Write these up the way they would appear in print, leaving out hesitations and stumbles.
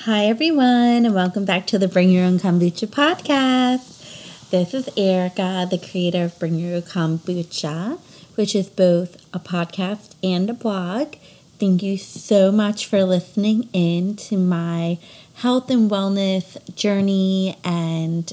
Hi, everyone, and welcome back to the Bring Your Own Kombucha podcast. This is Erica, the creator of Bring Your Own Kombucha, which is both a podcast and a blog. Thank you so much for listening in to my health and wellness journey and,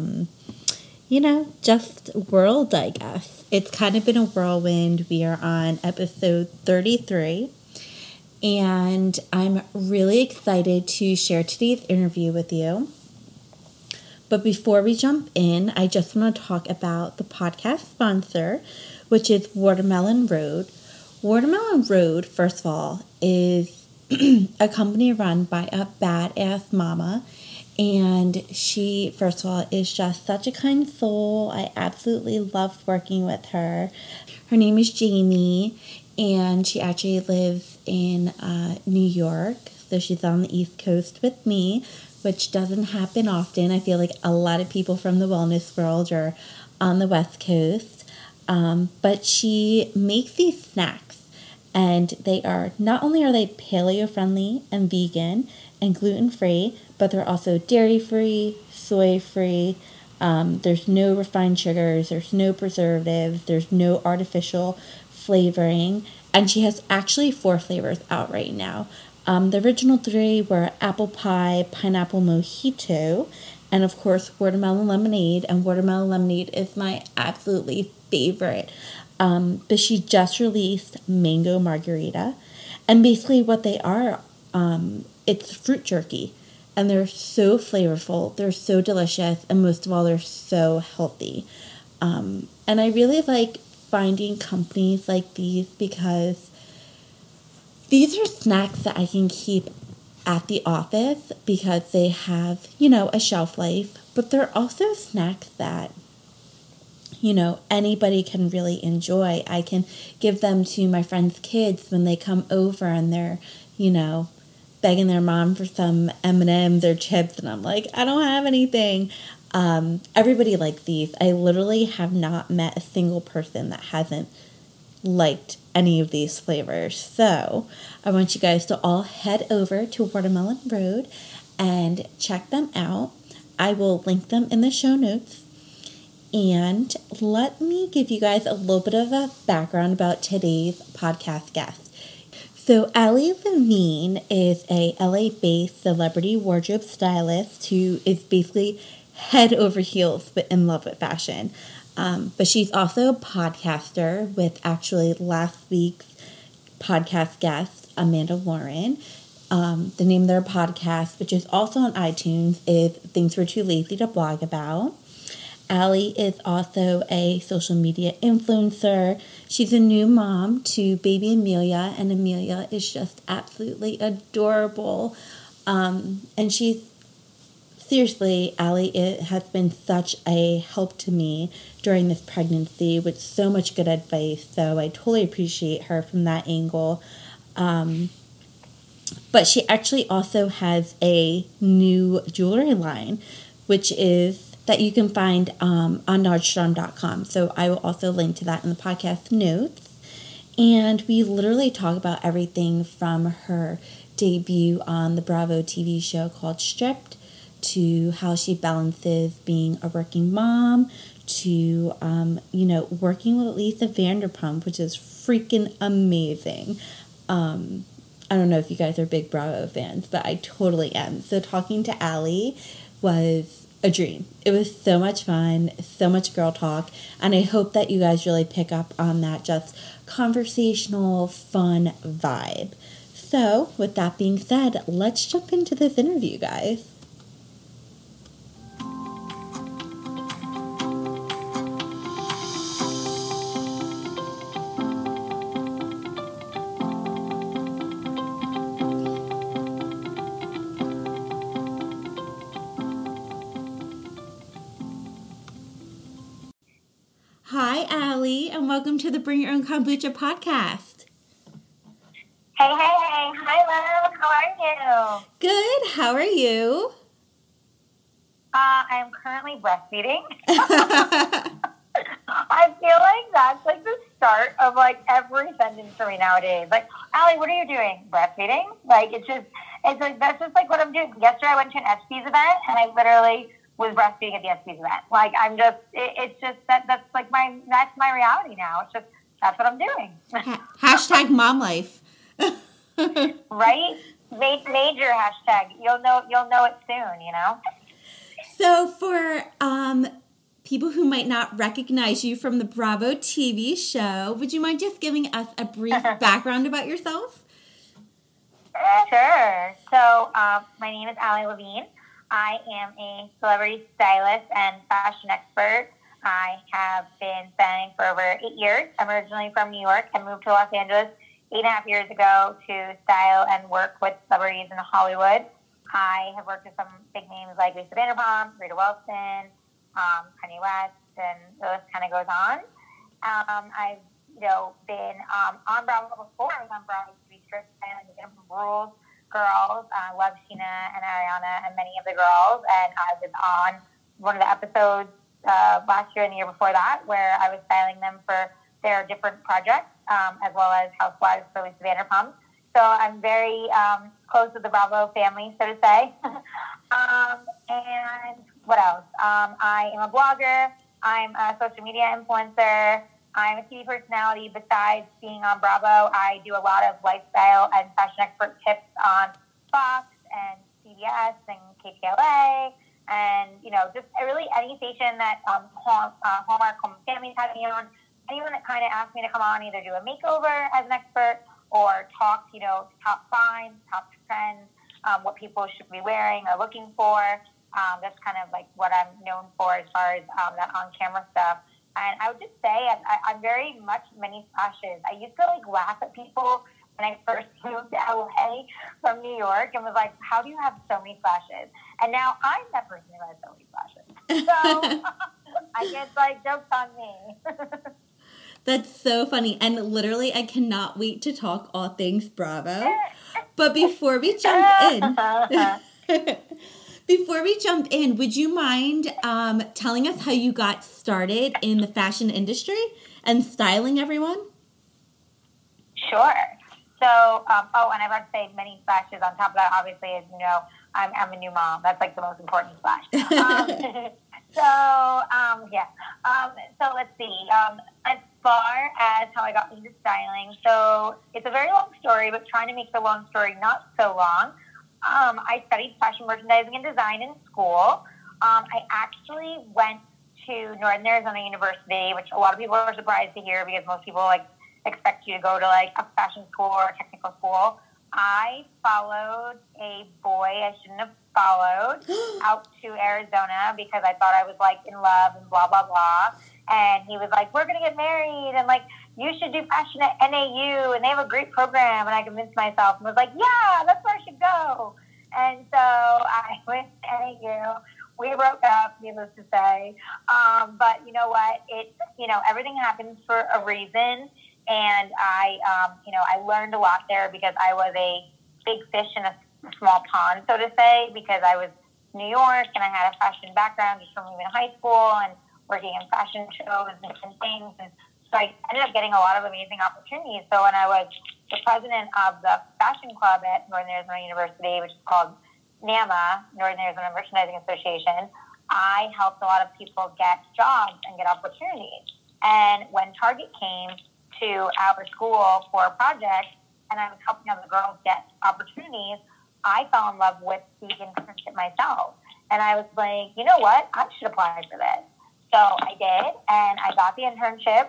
just world, I guess. It's kind of been a whirlwind. We are on episode 33. And I'm really excited to share today's interview with you. But before we jump in, I just want to talk about the podcast sponsor, which is Watermelon Road. Watermelon Road, first of all, is a company run by a badass mama. And she, first of all, is just such a kind soul. I absolutely love working with her. Her name is Jamie. And she actually lives in New York, so she's on the East Coast with me, which doesn't happen often. I feel like a lot of people from the wellness world are on the West Coast, but she makes these snacks, and they are, not only are they paleo-friendly and vegan and gluten-free, but they're also dairy-free, soy-free. There's no refined sugars, there's no preservatives, there's no artificial flavoring, and she has actually 4 flavors out right now. The original 3 were apple pie, pineapple mojito, and of course watermelon lemonade, and watermelon lemonade is my absolutely favorite. But she just released mango margarita, and basically what they are, it's fruit jerky, and they're so flavorful, they're so delicious, and most of all, they're so healthy. And I really like finding companies like these because these are snacks that I can keep at the office because they have, a shelf life, but they're also snacks that, anybody can really enjoy. I can give them to my friends' kids when they come over and they're, begging their mom for some M&Ms or chips, and I'm like, I don't have anything. Everybody likes these. I literally have not met a single person that hasn't liked any of these flavors. So I want you guys to all head over to Watermelon Road and check them out. I will link them in the show notes. And let me give you guys a little bit of a background about today's podcast guest. So Allie Levine is a LA-based celebrity wardrobe stylist who is basically head over heels but in love with fashion. But she's also a podcaster with actually last week's podcast guest, Amanda Lauren. The name of their podcast, which is also on iTunes, is Things We're Too Lazy to Blog About. Allie is also a social media influencer. She's a new mom to baby Amelia, and Amelia is just absolutely adorable. And she's seriously, Allie, it has been such a help to me during this pregnancy with so much good advice. So I totally appreciate her from that angle. But she actually also has a new jewelry line, which is that you can find on Nordstrom.com. So I will also link to that in the podcast notes. And we literally talk about everything from her debut on the Bravo TV show called Stripped, to how she balances being a working mom, to, working with Lisa Vanderpump, which is freaking amazing. I don't know if you guys are big Bravo fans, but I totally am. So talking to Allie was a dream. It was so much fun, so much girl talk, and I hope that you guys really pick up on that just conversational, fun vibe. So, with that being said, let's jump into this interview, guys. Hi, Allie, and welcome to the Bring Your Own Kombucha podcast. Hey. Hi, love. How are you? Good. How are you? I'm currently breastfeeding. I feel like that's like the start of like every sentence for me nowadays. Like, Allie, what are you doing? Breastfeeding? Like, it's just, It's like, that's just like what I'm doing. Yesterday I went to an ESPYs event and I literally was breastfeeding at the ESPYs event. Like, I'm just, it's just that's like that's my reality now. It's just, that's what I'm doing. Hashtag mom life. Right? Major hashtag. You'll know it soon, you know? So for people who might not recognize you from the Bravo TV show, would you mind just giving us a brief background about yourself? Sure. So my name is Allie Levine. I am a celebrity stylist and fashion expert. I have been styling for over 8 years. I'm originally from New York and moved to Los Angeles 8.5 years ago to style and work with celebrities in Hollywood. I have worked with some big names like Lisa Vanderpump, Rita Wilson, Kanye West, and the list kind of goes on. I've been on Bravo before. I was on Bravo TV Strip and Rules Girls. I love Sheena and Ariana and many of the girls. And I was on one of the episodes last year and the year before that where I was styling them for their different projects, as well as Housewives for Lisa Vanderpump. So I'm very close with the Bravo family, so to say. And what else? I am a blogger. I'm a social media influencer. I'm a TV personality. Besides being on Bravo, I do a lot of lifestyle and fashion expert tips on Fox and CBS and KPLA, and just really any station that Hallmark Home Family's had me on. Anyone that kind of asks me to come on, either do a makeover as an expert or talk, top finds, top trends, what people should be wearing or looking for. That's kind of like what I'm known for as far as that on-camera stuff. And I would just say I'm very much many flashes. I used to laugh at people when I first moved to LA from New York and was like, how do you have so many flashes? And now I'm that person who has so many flashes. So I guess joke's on me. That's so funny. And literally, I cannot wait to talk all things Bravo. But before we jump in, would you mind telling us how you got started in the fashion industry and styling everyone? Sure. So, and I want to say many flashes on top of that. Obviously, as you know, I'm a new mom. That's the most important flash. So let's see. As far as how I got into styling, so it's a very long story, but trying to make the long story not so long. I studied fashion merchandising and design in school. I actually went to Northern Arizona University, which a lot of people are surprised to hear because most people expect you to go to a fashion school or a technical school. I followed a boy I shouldn't have followed out to Arizona because I thought I was in love and blah, blah, blah. And he was like, we're going to get married and you should do fashion at NAU and they have a great program. And I convinced myself and was like, yeah, that's where I should go. And so I went to NAU. We broke up, needless to say. But you know what? Everything happens for a reason. And I learned a lot there because I was a big fish in a small pond, so to say, because I was New York and I had a fashion background just from even high school and working in fashion shows and different things. And so I ended up getting a lot of amazing opportunities. So when I was the president of the fashion club at Northern Arizona University, which is called NAMA, Northern Arizona Merchandising Association, I helped a lot of people get jobs and get opportunities. And when Target came to our school for a project and I was helping other girls get opportunities, I fell in love with the internship myself. And I was like, you know what? I should apply for this. So I did, and I got the internship,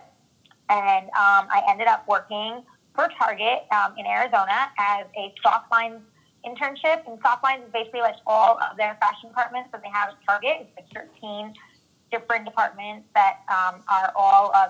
and I ended up working for Target in Arizona as a soft lines internship. And soft lines is basically all of their fashion departments that they have at Target. It's 13 different departments that are all of,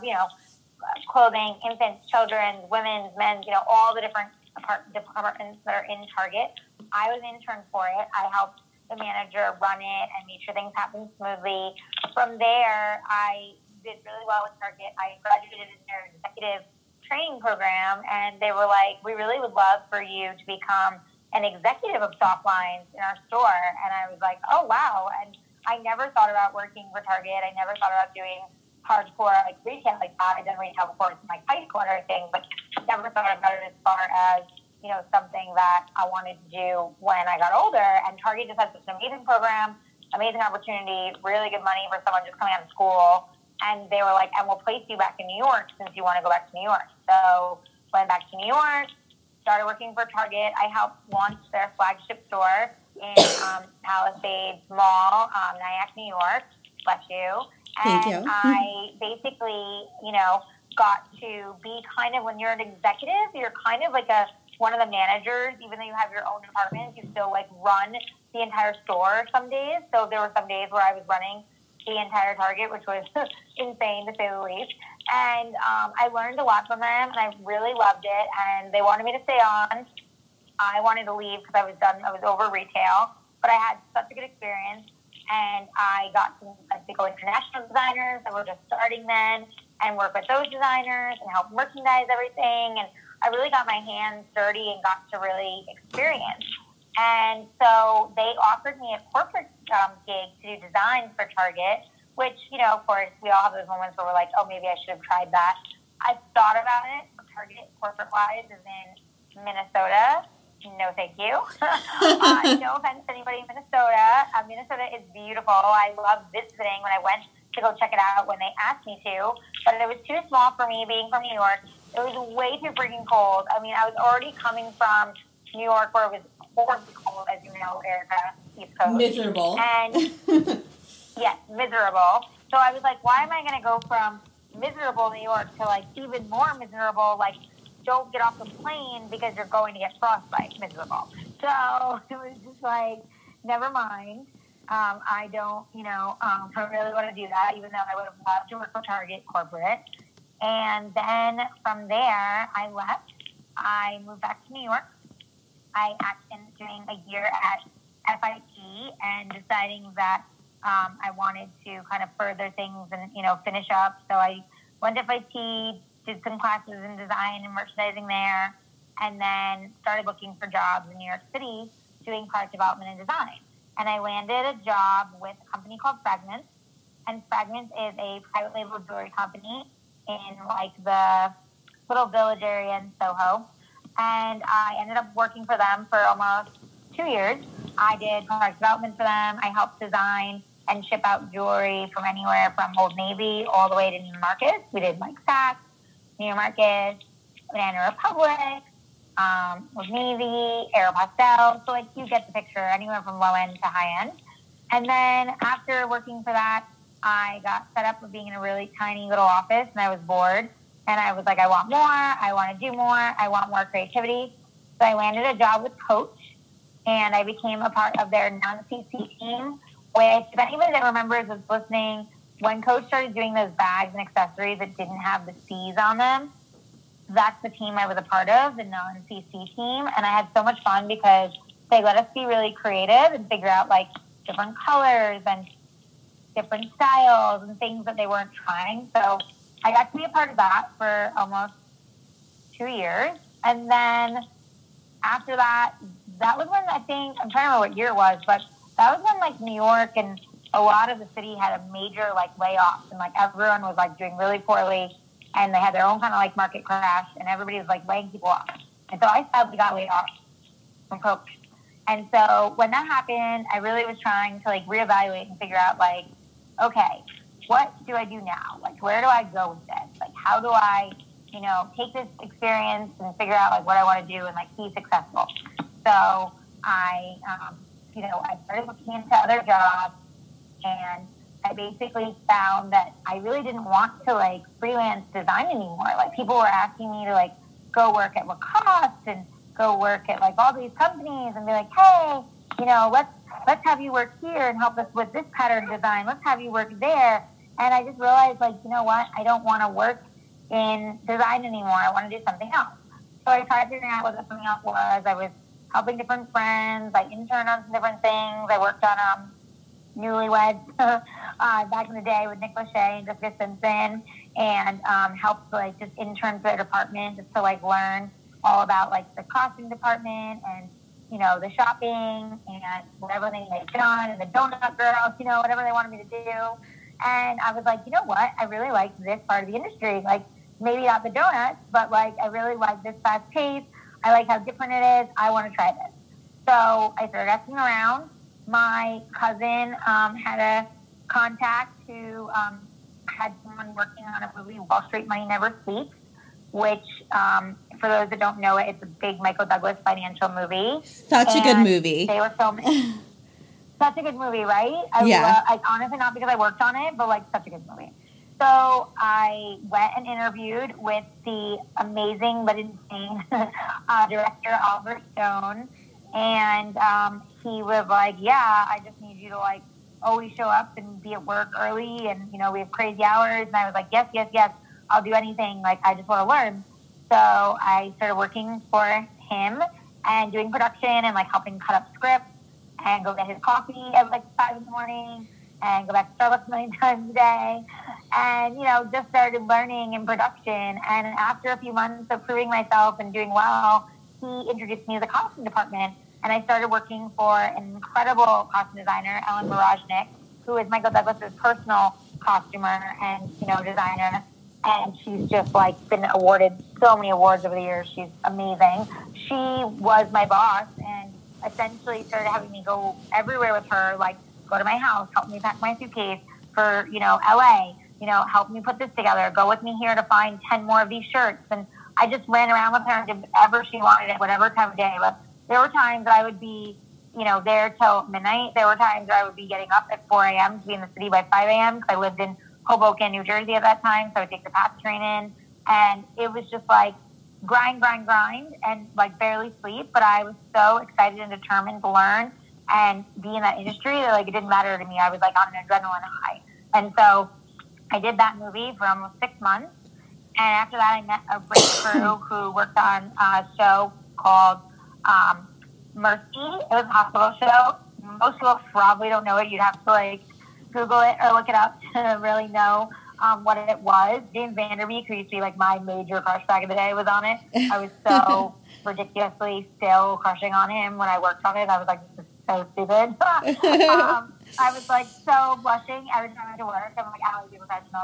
clothing, infants, children, women's, men's, all the different departments that are in Target. I was an intern for it. I helped the manager run it and make sure things happened smoothly. From there, I did really well with Target. I graduated in their executive training program, and they were like, we really would love for you to become an executive of soft lines in our store. And I was like, oh, wow. And I never thought about working for Target. I never thought about doing hardcore retail like that. I done retail before it's high school and everything, but never thought about it as far as something that I wanted to do when I got older. And Target just has such an amazing program, amazing opportunity, really good money for someone just coming out of school. And they were like, and we'll place you back in New York since you want to go back to New York. So went back to New York, started working for Target. I helped launch their flagship store in Palisades Mall, Nyack, New York. Bless you. Thank you. I basically, got to be kind of, when you're an executive, you're kind of like one of the managers. Even though you have your own department, you still like run the entire store some days. So there were some days where I was running the entire Target, which was insane to say the least. And I learned a lot from them, and I really loved it. And they wanted me to stay on. I wanted to leave because I was done. I was over retail, but I had such a good experience. And I got some go international designers that were just starting then, and work with those designers and help merchandise everything. And I really got my hands dirty and got to really experience. And so they offered me a corporate gig to do designs for Target, which, of course, we all have those moments where we're like, oh, maybe I should have tried that. I thought about it. Target, corporate-wise, is in Minnesota. No, thank you. No offense to anybody in Minnesota. Minnesota is beautiful. I loved visiting when I went to go check it out when they asked me to, but it was too small for me being from New York. It was way too freaking cold. I mean, I was already coming from New York where it was horribly cold, as you know, Erica, East Coast. Miserable. And, yes, miserable. So I was like, why am I going to go from miserable New York to, like, even more miserable, like, don't get off the plane because you're going to get frostbite, miserable. So it was just like, never mind. I don't, I really want to do that, even though I would have loved to work for Target corporate. And then from there, I left. I moved back to New York. I ended doing a year at FIT and deciding that I wanted to kind of further things and, finish up. So I went to FIT, did some classes in design and merchandising there, and then started looking for jobs in New York City doing product development and design. And I landed a job with a company called Fragments. And Fragments is a private label jewelry company in like the little village area in Soho. And I ended up working for them for almost 2 years. I did product development for them. I helped design and ship out jewelry from anywhere from Old Navy all the way to Neiman Marcus. We did like Saks, Neiman Marcus, Banana Republic, Old Navy, Aeropostale. So, like, you get the picture, anywhere from low end to high end. And then after working for that, I got fed up with being in a really tiny little office, and I was bored. And I was like, I want more. I want to do more. I want more creativity. So I landed a job with Coach, and I became a part of their non-CC team, which, if anybody that remembers was listening, when Coach started doing those bags and accessories that didn't have the C's on them, that's the team I was a part of, the non-CC team. And I had so much fun because they let us be really creative and figure out, like, different colors and different styles and things that they weren't trying. So I got to be a part of that for almost 2 years. And then after that, that was when I'm trying to remember what year it was, but that was when, like, New York and a lot of the city had a major, like, layoffs, and, like, everyone was, like, doing really poorly, and they had their own kind of, like, market crash, and everybody was, like, laying people off. And so I sadly got laid off from Coach. And so when that happened, I really was trying to, like, reevaluate and figure out, like, okay, what do I do now? Like, where do I go with this? Like, how do I, take this experience and figure out, like, what I want to do and, like, be successful? So I started looking into other jobs, and I basically found that I really didn't want to, like, freelance design anymore. Like, people were asking me to, like, go work at Lacoste and go work at, like, all these companies and be like, hey, let's have you work here and help us with this pattern design. Let's have you work there. And I just realized, like, you know what? I don't want to work in design anymore. I want to do something else. So I tried figuring out what that something else was. I was helping different friends. I interned on some different things. I worked on Newlyweds back in the day with Nick Lachey and Jessica Simpson, and helped, like, just intern for their department just to, like, learn all about, like, the costing department and, the shopping and whatever they had done, and the donut girls, whatever they wanted me to do. And I was like, you know what? I really like this part of the industry. Like, maybe not the donuts, but, like, I really like this fast pace. I like how different it is. I want to try this. So I started asking around. My cousin had a contact who had someone working on a movie, Wall Street Money Never Sleeps, which, for those that don't know it, it's a big Michael Douglas financial movie. Such a good movie. They were filming. Such a good movie, right? Honestly, not because I worked on it, but like such a good movie. So I went and interviewed with the amazing but insane director, Oliver Stone. And he was like, yeah, I just need you to like always show up and be at work early. And, you know, we have crazy hours. And I was like, yes, yes, yes, I'll do anything. Like, I just want to learn. So I started working for him and doing production and like helping cut up scripts and go get his coffee at like 5 in the morning and go back to Starbucks 9 times a day. And, you know, just started learning in production. And after a few months of proving myself and doing well, he introduced me to the costume department. And I started working for an incredible costume designer, Ellen Barajnik, who is Michael Douglas's personal costumer and, you know, designer. And she's just like been awarded so many awards over the years. She's amazing. She was my boss and essentially started having me go everywhere with her, like go to my house, help me pack my suitcase for, you know, LA, you know, help me put this together, go with me here to find 10 more of these shirts. And I just ran around with her and did whatever she wanted at whatever time of day. But there were times that I would be, you know, there till midnight. There were times where I would be getting up at 4 a.m. to be in the city by 5 a.m. because I lived in Hoboken, New Jersey at that time. So I would take the PATH train in. And it was just like grind, and like barely sleep. But I was so excited and determined to learn and be in that industry that like it didn't matter to me. I was like on an adrenaline high. And so I did that movie for almost 6 months. And after that, I met a great crew who worked on a show called Mercy. It was a hospital show. Most people probably don't know it. You'd have to like Google it or look it up to really know what it was. James Vanderbeek, who used to be like my major crush back in the day, was on it. I was so ridiculously still crushing on him when I worked on it. I was like, this is so stupid. I was like so blushing every time I went to work. I'm like, I'll be professional.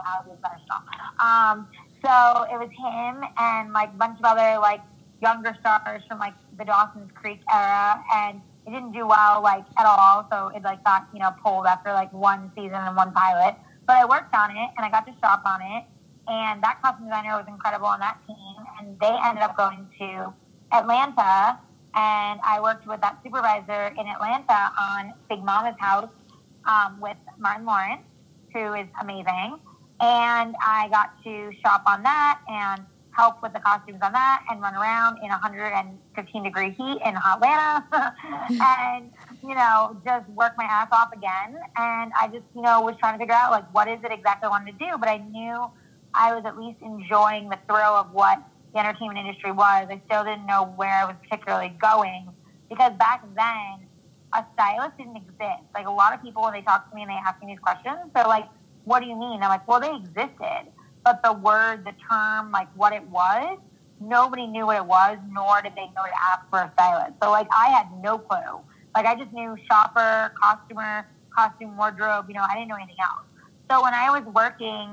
So it was him and like a bunch of other like younger stars from like the Dawson's Creek era, and it didn't do well like at all. So it like got, you know, pulled after like one season and one pilot. But I worked on it and I got to shop on it, and that costume designer was incredible on that team. And they ended up going to Atlanta, and I worked with that supervisor in Atlanta on Big Mama's House with Martin Lawrence, who is amazing. And I got to shop on that and help with the costumes on that and run around in 115-degree heat in Atlanta and, you know, just work my ass off again. And I just, you know, was trying to figure out, like, what is it exactly I wanted to do? But I knew I was at least enjoying the thrill of what the entertainment industry was. I still didn't know where I was particularly going because back then, a stylist didn't exist. Like, a lot of people, when they talk to me and they ask me these questions, they're like, what do you mean? I'm like, well, they existed. But the word, the term, like what it was, nobody knew what it was, nor did they know to ask for a stylist. So, like, I had no clue. Like, I just knew shopper, costumer, costume wardrobe, you know, I didn't know anything else. So when I was working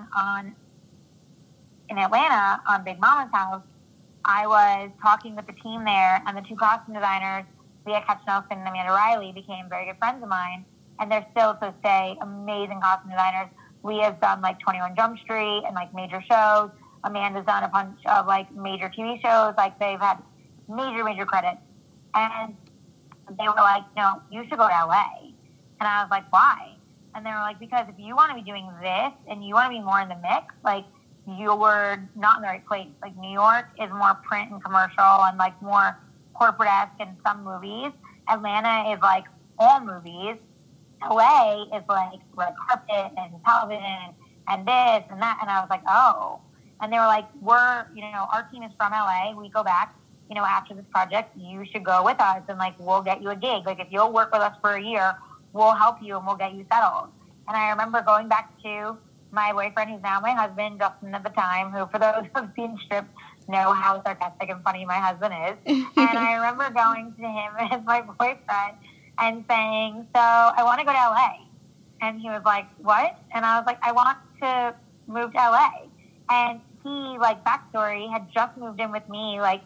in Atlanta on Big Mama's House, I was talking with the team there, and the two costume designers, Leah Ketch-Nelson and Amanda Riley, became very good friends of mine. And they're still, to this day, amazing costume designers. Leah's done like 21 Jump Street and like major shows. Amanda's done a bunch of like major TV shows. Like, they've had major credits. And they were like, no, you should go to LA. And I was like, why? And they were like, because if you want to be doing this and you want to be more in the mix, like, you're not in the right place. Like, New York is more print and commercial and like more corporate-esque in some movies. Atlanta is like all movies. LA is like red carpet and television and this and that. And I was like, oh. And they were like, you know, our team is from LA. We go back, you know, after this project, you should go with us and like, we'll get you a gig. Like, if you'll work with us for a year, we'll help you and we'll get you settled. And I remember going back to my boyfriend, who's now my husband, Justin at the time, who, for those who've seen strips, know how sarcastic and funny my husband is. And I remember going to him as my boyfriend and saying, so I want to go to LA. And he was like, what? And I was like, I want to move to LA. And he, like, backstory, had just moved in with me like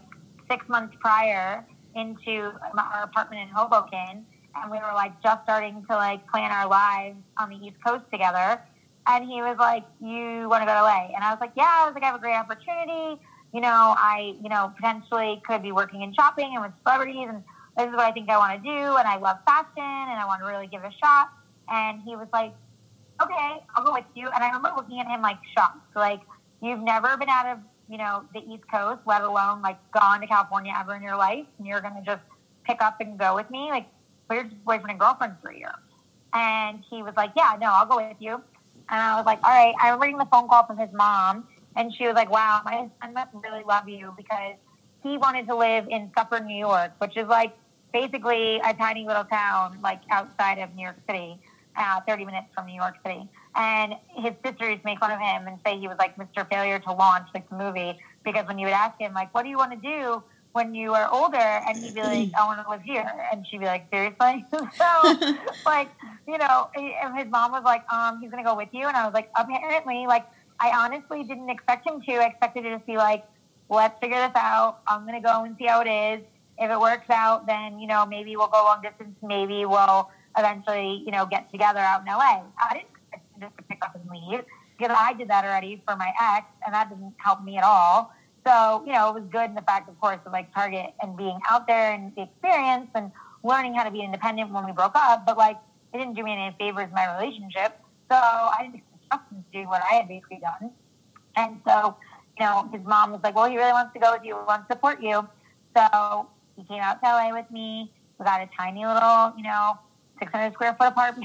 6 months prior into our apartment in Hoboken, and we were like just starting to like plan our lives on the East Coast together. And he was like, "You want to go to LA?" And I was like, "Yeah." I was like, "I have a great opportunity. I potentially could be working in shopping and with celebrities, and this is what I think I want to do. And I love fashion, and I want to really give it a shot." And he was like, "Okay, I'll go with you." And I remember looking at him like shocked, like, "You've never been out of the East Coast, let alone like gone to California ever in your life, and you're gonna just pick up and go with me? Like, we're just boyfriend and girlfriend for a year." And he was like, "Yeah, no, I'll go with you." And I was like, "All right." I remember getting the phone call from his mom, and she was like, "Wow, my son must really love you," because he wanted to live in Suffolk, New York, which is like basically a tiny little town like outside of New York City, 30 minutes from New York City. And his sisters make fun of him and say he was like Mr. Failure to Launch, like the movie, because when you would ask him, like, "What do you want to do when you are older?" And he'd be like, "I want to live here." And she'd be like, "Seriously?" So, like, and his mom was like, "He's going to go with you." And I was like, apparently, like, I honestly didn't expect him to. I expected it to just be like, "Let's figure this out. I'm going to go and see how it is. If it works out, then, maybe we'll go long distance. Maybe we'll eventually, get together out in LA." I didn't expect him just to pick up and leave, because I did that already for my ex, and that didn't help me at all. So, it was good in the fact, of course, of like Target and being out there and the experience and learning how to be independent when we broke up. But like, it didn't do me any favors in my relationship. So I didn't expect him to do what I had basically done. And so, his mom was like, "Well, he really wants to go with you. We want to support you." So he came out to LA with me. We got a tiny little, 600 square foot apartment,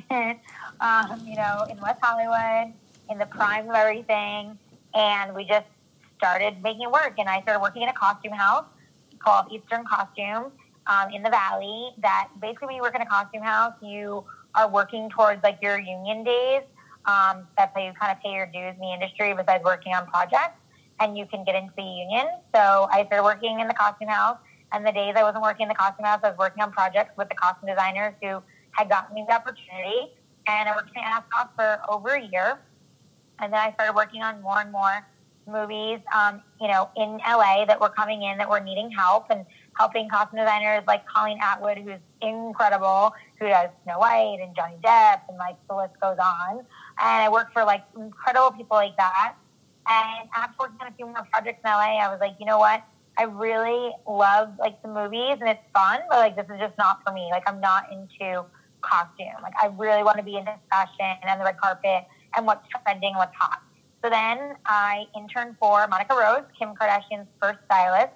in West Hollywood, in the prime of everything. And we just started making it work. And I started working in a costume house called Eastern Costume in the Valley. That basically, when you work in a costume house, you are working towards like your union days. That's how you kind of pay your dues in the industry besides working on projects. And you can get into the union. So I started working in the costume house. And the days I wasn't working in the costume house, I was working on projects with the costume designers who had gotten me the opportunity. And I worked in Ascot for over a year. And then I started working on more and more movies, in LA that were coming in that were needing help, and helping costume designers like Colleen Atwood, who's incredible, who does Snow White and Johnny Depp, and like the list goes on. And I worked for like incredible people like that. And after working on a few more projects in LA, I was like, you know what? I really love like the movies and it's fun, but like this is just not for me. Like I'm not into costume. Like I really want to be into fashion and the red carpet and what's trending, what's hot. So then I interned for Monica Rose, Kim Kardashian's first stylist.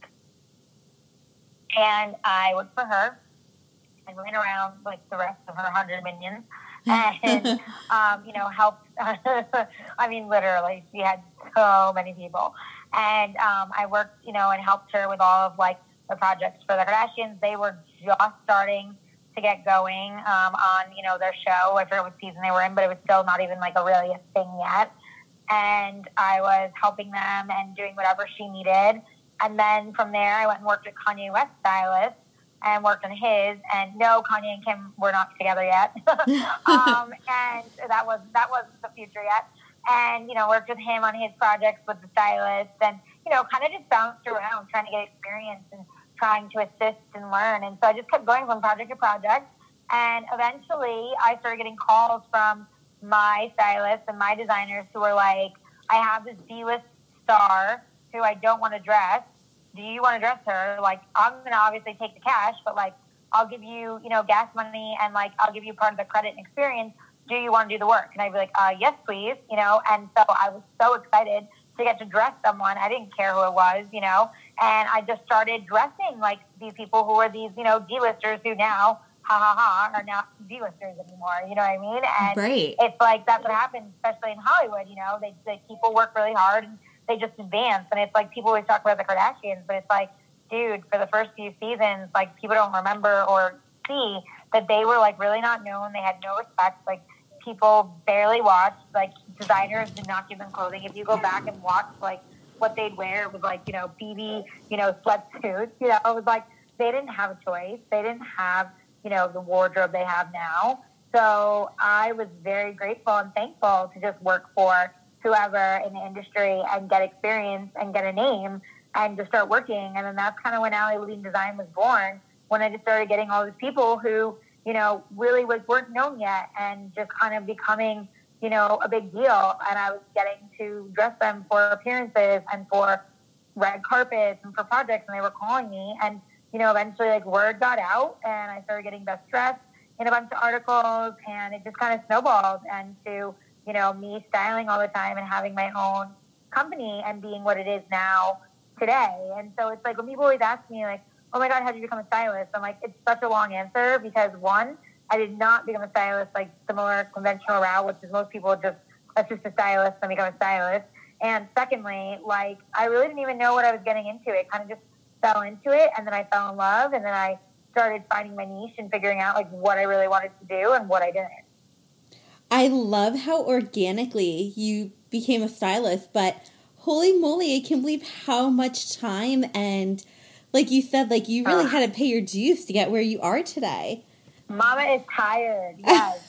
And I worked for her and ran around like the rest of her 100 minions and, helped. I mean, literally, she had so many people. And I worked, and helped her with all of like the projects for the Kardashians. They were just starting to get going on, their show. I forget what season they were in, but it was still not even like really a thing yet. And I was helping them and doing whatever she needed. And then from there, I went and worked with Kanye West stylist and worked on his. And no, Kanye and Kim were not together yet. And that wasn't the future yet. And, worked with him on his projects with the stylist and, kind of just bounced around trying to get experience and trying to assist and learn. And so I just kept going from project to project. And eventually I started getting calls from my stylists and my designers who were like, "I have this D-list star who I don't want to dress. Do you want to dress her? Like, I'm going to obviously take the cash, but like, I'll give you, gas money and like, I'll give you part of the credit and experience. Do you want to do the work?" And I'd be like, "Yes, please." And so I was so excited to get to dress someone. I didn't care who it was, and I just started dressing like these people who were these, D-listers who now, are not D-listers anymore. You know what I mean? And right. It's like, that's what happens, especially in Hollywood, they people work really hard and they just advance. And it's like, people always talk about the Kardashians, but it's like, dude, for the first few seasons, like people don't remember or see that they were like really not known. They had no respect. Like people barely watched, like designers did not give them clothing. If you go back and watch like what they'd wear, it was like, BB, sweatsuits, it was like, they didn't have a choice. They didn't have, the wardrobe they have now. So I was very grateful and thankful to just work for whoever in the industry and get experience and get a name and just start working. And then that's kind of when Allie Levine Design was born, when I just started getting all these people who, you know, really weren't known yet and just kind of becoming, you know, a big deal. And I was getting to dress them for appearances and for red carpets and for projects, and they were calling me. And, you know, eventually, like, word got out, and I started getting best dressed in a bunch of articles, and it just kind of snowballed into, you know, me styling all the time and having my own company and being what it is now today. And so it's like when people always ask me, like, oh my God, how did you become a stylist? I'm like, it's such a long answer because, one, I did not become a stylist like similar conventional route, which is most people just assist a stylist and become a stylist. And secondly, like, I really didn't even know what I was getting into. It kind of just fell into it, and then I fell in love, and then I started finding my niche and figuring out like what I really wanted to do and what I didn't. I love how organically you became a stylist, but holy moly, I can't believe how much time and, like you said, like you really had to pay your dues to get where you are today. Mama is tired, yes.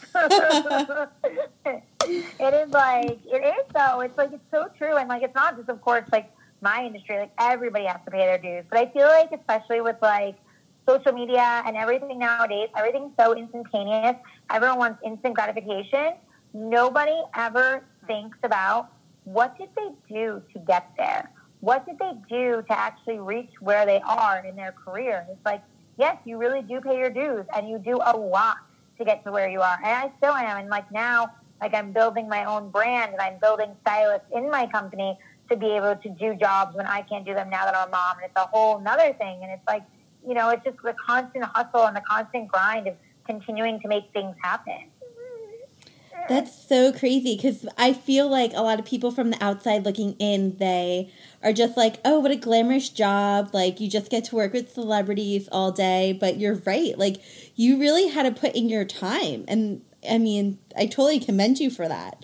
It is like, it is though. It's like, it's so true. And like, it's not just, of course, like my industry, like everybody has to pay their dues. But I feel like, especially with like social media and everything nowadays, everything's so instantaneous. Everyone wants instant gratification. Nobody ever thinks about what did they do to get there? What did they do to actually reach where they are in their career? It's like, yes, you really do pay your dues, and you do a lot to get to where you are. And I still am. And like now, like I'm building my own brand, and I'm building stylists in my company to be able to do jobs when I can't do them now that I'm a mom. And it's a whole nother thing. And it's like, you know, it's just the constant hustle and the constant grind of continuing to make things happen. That's so crazy because I feel like a lot of people from the outside looking in, they are just like, oh, what a glamorous job. Like, you just get to work with celebrities all day. But you're right. Like, you really had to put in your time. And, I mean, I totally commend you for that.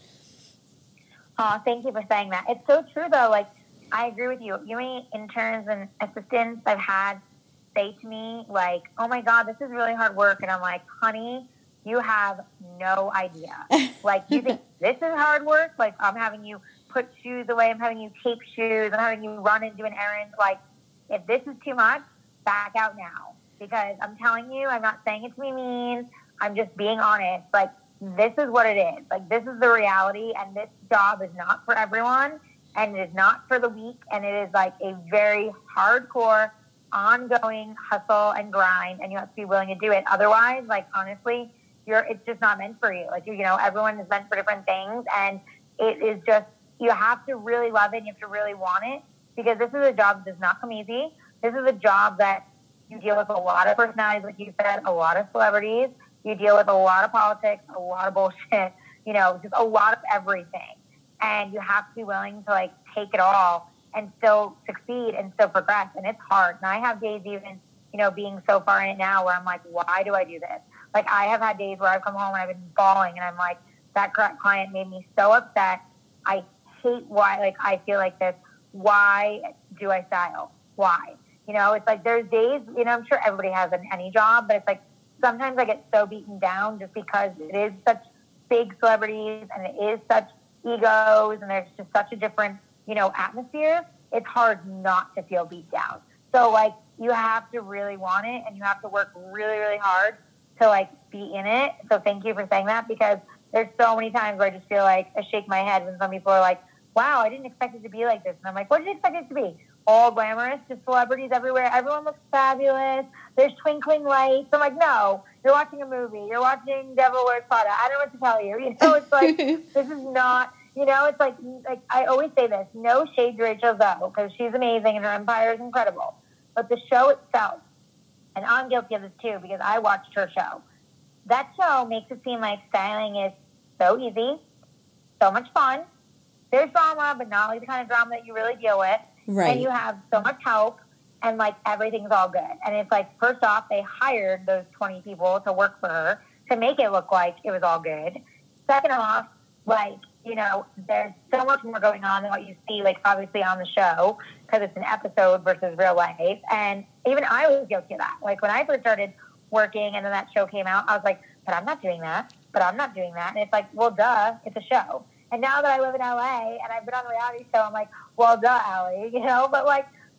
Oh, thank you for saying that. It's so true, though. Like, I agree with you. You many interns and assistants I've had say to me, like, oh, my God, this is really hard work. And I'm like, honey, you have no idea. Like, you think this is hard work? Like, I'm having you put shoes away. I'm having you tape shoes. I'm having you run and do an errand. Like, if this is too much, back out now. Because I'm telling you, I'm not saying it to be mean. I'm just being honest. Like, this is what it is. Like, this is the reality. And this job is not for everyone. And it is not for the weak. And it is, like, a very hardcore, ongoing hustle and grind. And you have to be willing to do it. Otherwise, like, honestly, it's just not meant for you. Like, you know, everyone is meant for different things, and it is just, you have to really love it, and you have to really want it, because this is a job that does not come easy. This is a job that you deal with a lot of personalities, like you said, a lot of celebrities. You deal with a lot of politics, a lot of bullshit, you know, just a lot of everything. And you have to be willing to, like, take it all and still succeed and still progress. And it's hard. And I have days even, you know, being so far in it now where I'm like, why do I do this? Like, I have had days where I've come home and I've been bawling, and I'm like, that client made me so upset. I hate why, like, I feel like this. Why do I style? Why? You know, it's like there's days, you know, I'm sure everybody has any job, but it's like sometimes I get so beaten down just because it is such big celebrities and it is such egos and there's just such a different, you know, atmosphere. It's hard not to feel beat down. So, like, you have to really want it, and you have to work really, really hard to, like, be in it. So thank you for saying that, because there's so many times where I just feel like I shake my head when some people are like, wow, I didn't expect it to be like this. And I'm like, what did you expect it to be? All glamorous, just celebrities everywhere. Everyone looks fabulous. There's twinkling lights. I'm like, no, you're watching a movie. You're watching Devil Wears Prada. I don't know what to tell you. You know, it's like, this is not, you know, it's like I always say this, no shade to Rachel Zoe, because she's amazing and her empire is incredible. But the show itself, and I'm guilty of this too, because I watched her show. That show makes it seem like styling is so easy, so much fun. There's drama, but not like the kind of drama that you really deal with. Right. And you have so much help, and, like, everything's all good. And it's like, first off, they hired those 20 people to work for her to make it look like it was all good. Second off, like, you know, there's so much more going on than what you see, like, obviously on the show, because it's an episode versus real life. And even I was guilty of that. Like, when I first started working and then that show came out, I was like, but I'm not doing that. But I'm not doing that. And it's like, well, duh, it's a show. And now that I live in LA and I've been on a reality show, I'm like, well, duh, Allie, you know? But, like,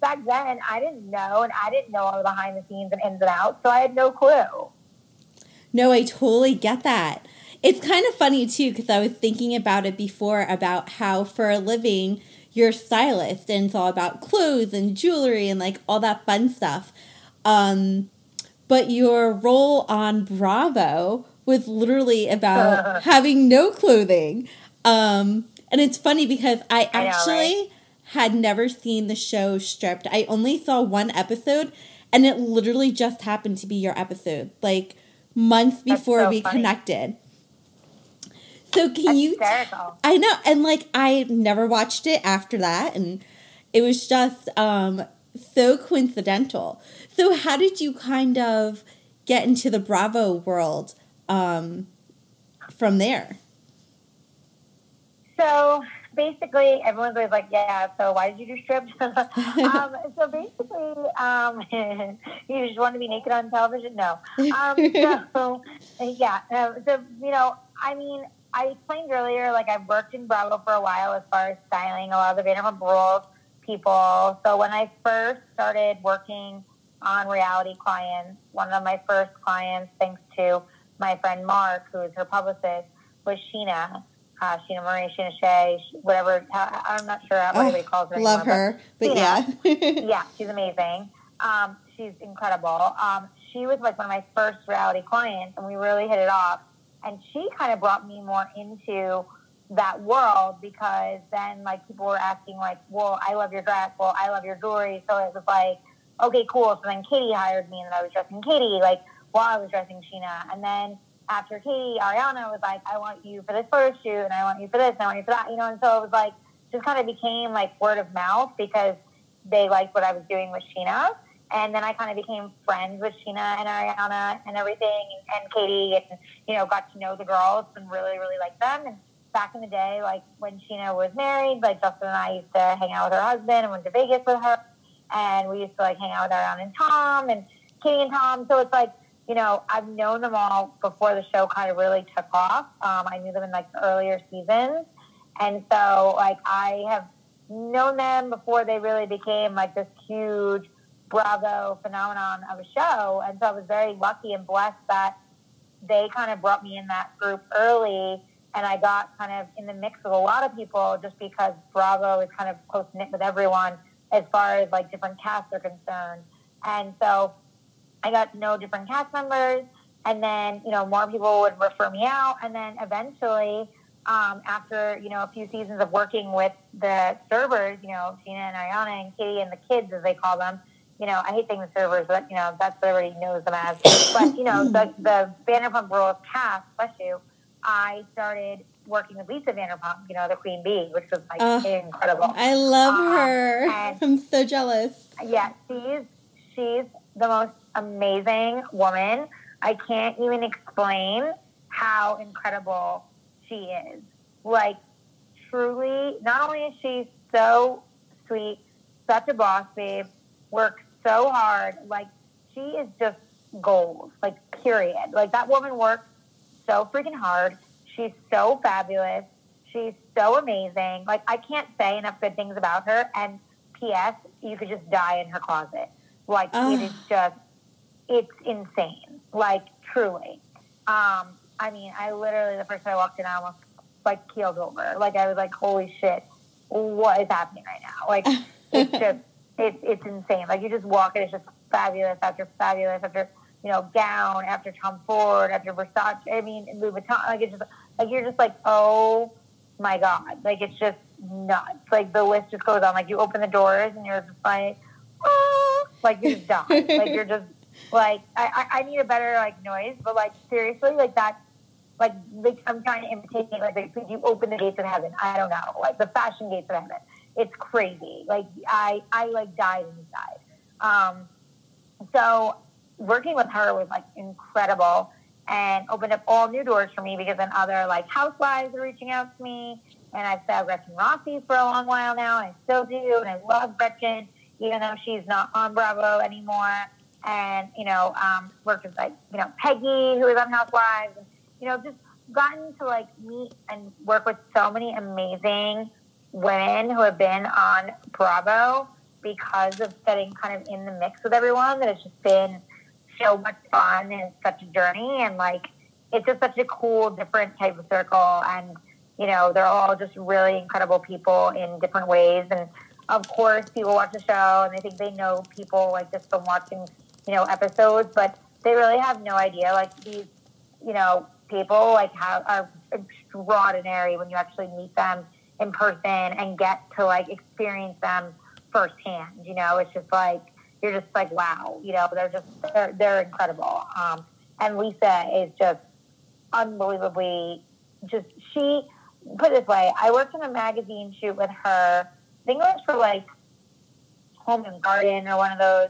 back then I didn't know, and I didn't know all the behind the scenes and ins and outs, so I had no clue. No, I totally get that. It's kind of funny, too, because I was thinking about it before, about how for a living you're a stylist, and it's all about clothes and jewelry and, like, all that fun stuff. But your role on Bravo was literally about having no clothing. And it's funny because I actually had never seen the show Stripped. I only saw one episode, and it literally just happened to be your episode, like, months before we connected. So can you... I know, and, like, I never watched it after that, and it was just so coincidental. So how did you kind of get into the Bravo world from there? So basically, everyone's always like, yeah, so why did you do Stripped? So basically, you just want to be naked on television? No. So, you know, I mean, I explained earlier, like, I've worked in Bravo for a while as far as styling a lot of the Vanderpump Rules people. So when I first started working on reality clients, one of my first clients, thanks to my friend Mark, who is her publicist, was Sheena. Sheena Marie, Sheena Shea, whatever. I'm not sure what anybody calls her love anymore. Her, but yeah. Yeah, she's amazing. She's incredible. She was like one of my first reality clients, and we really hit it off. And she kind of brought me more into that world, because then, like, people were asking, like, well, I love your dress. Well, I love your jewelry. So it was like, okay, cool. So then Katie hired me, and then I was dressing Katie, like, while I was dressing Sheena. And then after Katie, Ariana was like, I want you for this photo shoot, and I want you for this, and I want you for that, you know. And so it was like, just kind of became like word of mouth, because they liked what I was doing with Sheena. And then I kind of became friends with Sheena and Ariana and everything, and Katie, and, you know, got to know the girls and really, really liked them. And back in the day, like, when Sheena was married, like, Justin and I used to hang out with her husband and went to Vegas with her. And we used to, like, hang out with Ariana and Tom and Katie and Tom. So it's like, you know, I've known them all before the show kind of really took off. I knew them in, like, the earlier seasons. And so, like, I have known them before they really became, like, this huge Bravo phenomenon of a show. And so I was very lucky and blessed that they kind of brought me in that group early, and I got kind of in the mix with a lot of people, just because Bravo is kind of close-knit with everyone as far as, like, different casts are concerned. And so I got to know different cast members, and then, you know, more people would refer me out. And then eventually, after, you know, a few seasons of working with the servers, you know, Sheena and Ariana and Katie and the kids, as they call them, you know, I hate saying the servers, but, you know, that's what everybody knows them as. But, you know, the Vanderpump Rules cast, bless you, I started working with Lisa Vanderpump, you know, the Queen Bee, which was, like, incredible. I love her. I'm so jealous. Yeah, she's the most amazing woman. I can't even explain how incredible she is. Like, truly, not only is she so sweet, such a boss babe, works so hard, like, she is just gold, like, period. Like, that woman works so freaking hard. She's so fabulous. She's so amazing. Like, I can't say enough good things about her. And P.S., you could just die in her closet. Like, it is just, it's insane. Like, truly. I mean, I literally, the first time I walked in, I almost, like, keeled over. Like, I was like, holy shit, what is happening right now? Like, it's just, it's insane. Like, you just walk in, it's just fabulous after, you know, gown, after Tom Ford, after Versace, I mean, Louis Vuitton. Like, it's just, like, you're just like, oh my God. Like, it's just nuts. Like, the list just goes on. Like, you open the doors and you're just like, oh, like, you're just done. Like, you're just, like, I need a better, like, noise, but, like, seriously, like, that, like I'm trying to imitate, like, you open the gates of heaven. I don't know, like, the fashion gates of heaven. It's crazy. Like, I like, died inside. So working with her was, like, incredible, and opened up all new doors for me, because then other, like, housewives are reaching out to me, and I've styled Gretchen Rossi for a long while now, and I still do, and I love Gretchen, even though she's not on Bravo anymore. And, you know, worked with, like, you know, Peggy, who was on Housewives, and, you know, just gotten to, like, meet and work with so many amazing women who have been on Bravo, because of getting kind of in the mix with everyone that it's just been so much fun and such a journey. And like, it's just such a cool, different type of circle. And, you know, they're all just really incredible people in different ways. And of course, people watch the show and they think they know people like just from watching, you know, episodes, but they really have no idea. Like these, you know, people like are extraordinary when you actually meet them in person and get to like experience them firsthand. You know, it's just like, you're just like, wow, you know, they're incredible. And Lisa is just unbelievably she put it this way, I worked on a magazine shoot with her. I think it was for like Home and Garden or one of those.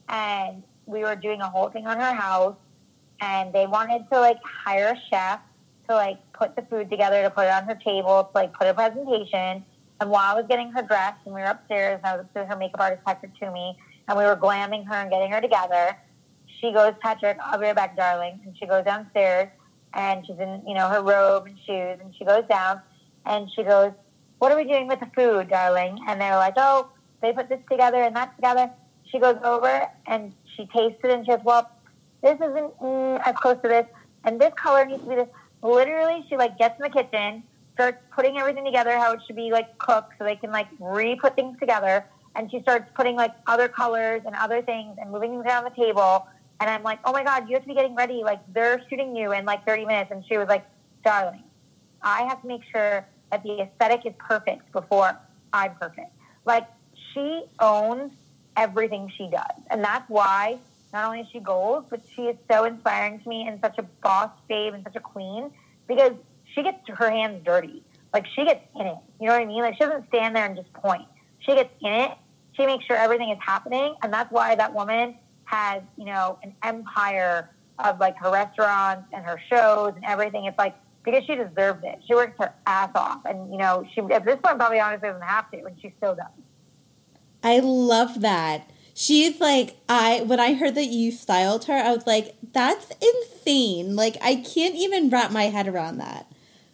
And we were doing a whole thing on her house and they wanted to like hire a chef to like put the food together, to put it on her table, to like put a presentation. And while I was getting her dressed and we were upstairs and I was upstairs, her makeup artist Patrick Toomey, and we were glamming her and getting her together, she goes, Patrick, I'll be right back, darling. And she goes downstairs and she's in, you know, her robe and shoes, and she goes down and she goes, what are we doing with the food, darling? And they're like, oh, they put this together and that together. She goes over and she tastes it and she goes, well, this isn't as close to this, and this color needs to be this. Literally, she like gets in the kitchen, starts putting everything together how it should be like cooked so they can like re-put things together, and she starts putting like other colors and other things and moving things around the table. And I'm like, oh my God, you have to be getting ready. Like they're shooting you in like 30 minutes. And she was like, darling, I have to make sure that the aesthetic is perfect before I'm perfect. Like she owns everything she does. And that's why not only is she gold, but she is so inspiring to me and such a boss babe and such a queen, because she gets her hands dirty. Like she gets in it. You know what I mean? Like she doesn't stand there and just point. She gets in it. She makes sure everything is happening. And that's why that woman has, you know, an empire of like her restaurants and her shows and everything. It's like, because she deserves it. She works her ass off. And, you know, she at this point probably honestly doesn't have to, and she still does. I love that. She's like, when I heard that you styled her, I was like, that's insane. Like, I can't even wrap my head around that.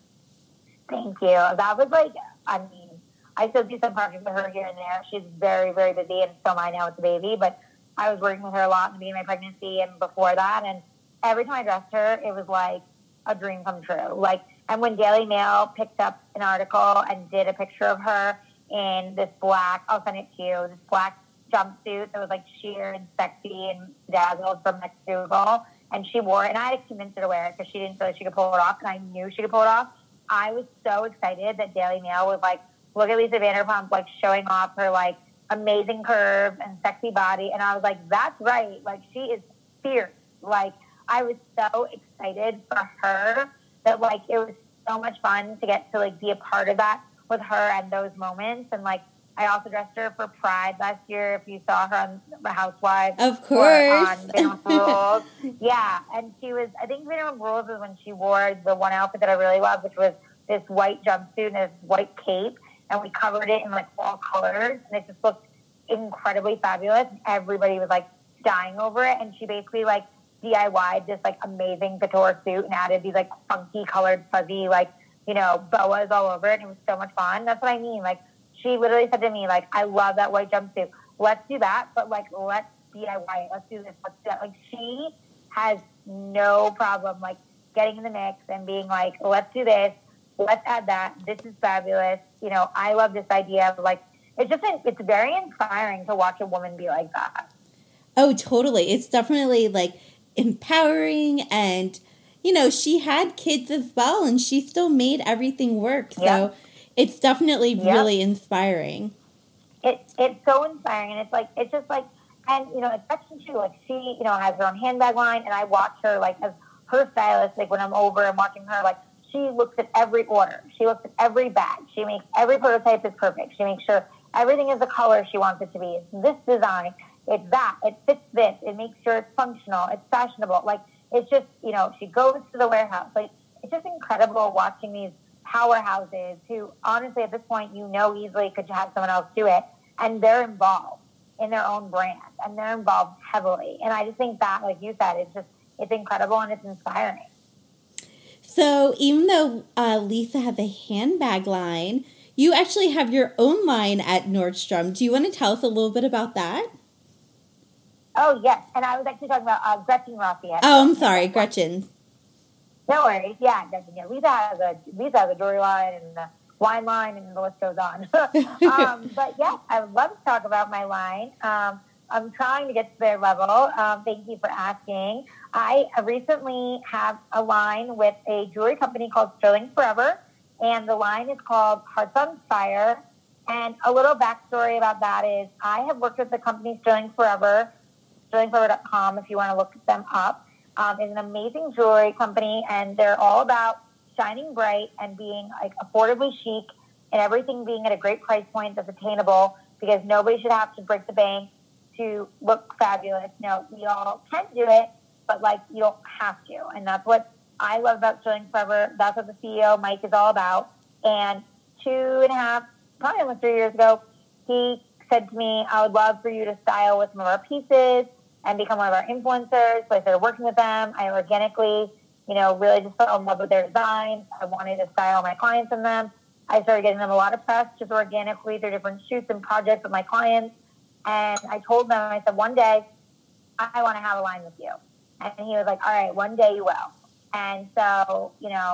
Thank you. That was like, I mean, I still do some projects with her here and there. She's very, very busy, and so am I now with the baby. But I was working with her a lot in the beginning of my pregnancy and before that. And every time I dressed her, it was like a dream come true. Like, and when Daily Mail picked up an article and did a picture of her in this black, I'll send it to you, this black jumpsuit that was like sheer and sexy and dazzled from next to Google, and she wore it, and I had to convince her to wear it because she didn't feel like she could pull it off, and I knew she could pull it off. I was so excited that Daily Mail was like, look at Lisa Vanderpump like showing off her like amazing curves and sexy body, and I was like, that's right, like she is fierce. Like I was so excited for her that like it was so much fun to get to like be a part of that with her and those moments. And like I also dressed her for Pride last year, if you saw her on The Housewives. Of course. Or on Vanderpump Rules. Yeah, and she was, I think Vanderpump Rules was when she wore the one outfit that I really loved, which was this white jumpsuit and this white cape, and we covered it in like all colors, and it just looked incredibly fabulous. Everybody was like dying over it, and she basically like DIY'd this like amazing couture suit and added these like funky colored fuzzy like, you know, boas all over it, and it was so much fun. That's what I mean. Like she literally said to me, like, I love that white jumpsuit. Let's do that, but like let's DIY it. Let's do this. Let's do that. Like she has no problem like getting in the mix and being like, let's do this. Let's add that. This is fabulous. You know, I love this idea of like, it's very inspiring to watch a woman be like that. Oh, totally. It's definitely like empowering, and, you know, she had kids as well and she still made everything work. So it's definitely really inspiring. It's so inspiring, and it's just like, and, you know, it's actually too, like she, you know, has her own handbag line, and I watch her like as her stylist, like when I'm over and watching her, like she looks at every order. She looks at every bag. She makes every prototype is perfect. She makes sure everything is the color she wants it to be. It's this design. It's that. It fits this. It makes sure it's functional. It's fashionable. Like, it's just, you know, she goes to the warehouse. Like, it's just incredible watching these powerhouses who, honestly, at this point, you know easily could have someone else do it. And they're involved in their own brand. And they're involved heavily. And I just think that, like you said, it's incredible and it's inspiring. So even though Lisa has a handbag line, you actually have your own line at Nordstrom. Do you want to tell us a little bit about that? Oh, yes. And I was actually talking about Gretchen Rossi. Oh, I'm sorry, Gretchen. No worries. Yeah, Gretchen. Yeah, Lisa has a jewelry line and a wine line, and the list goes on. But yeah, I would love to talk about my line. I'm trying to get to their level. Thank you for asking. I recently have a line with a jewelry company called Sterling Forever, and the line is called Hearts on Fire. And a little backstory about that is I have worked with the company Sterling Forever, sterlingforever.com if you want to look them up. It's an amazing jewelry company, and they're all about shining bright and being like affordably chic, and everything being at a great price point that's attainable, because nobody should have to break the bank to look fabulous. No, we all can do it, but like you don't have to. And that's what I love about Sterling Forever. That's what the CEO, Mike, is all about. And 2.5, probably almost 3 years ago, he said to me, I would love for you to style with some of our pieces and become one of our influencers. So I started working with them. I organically, really just fell in love with their designs. I wanted to style my clients in them. I started getting them a lot of press just organically through different shoots and projects with my clients. And I told them, I said, one day I want to have a line with you. And he was like, all right, one day you will. And so,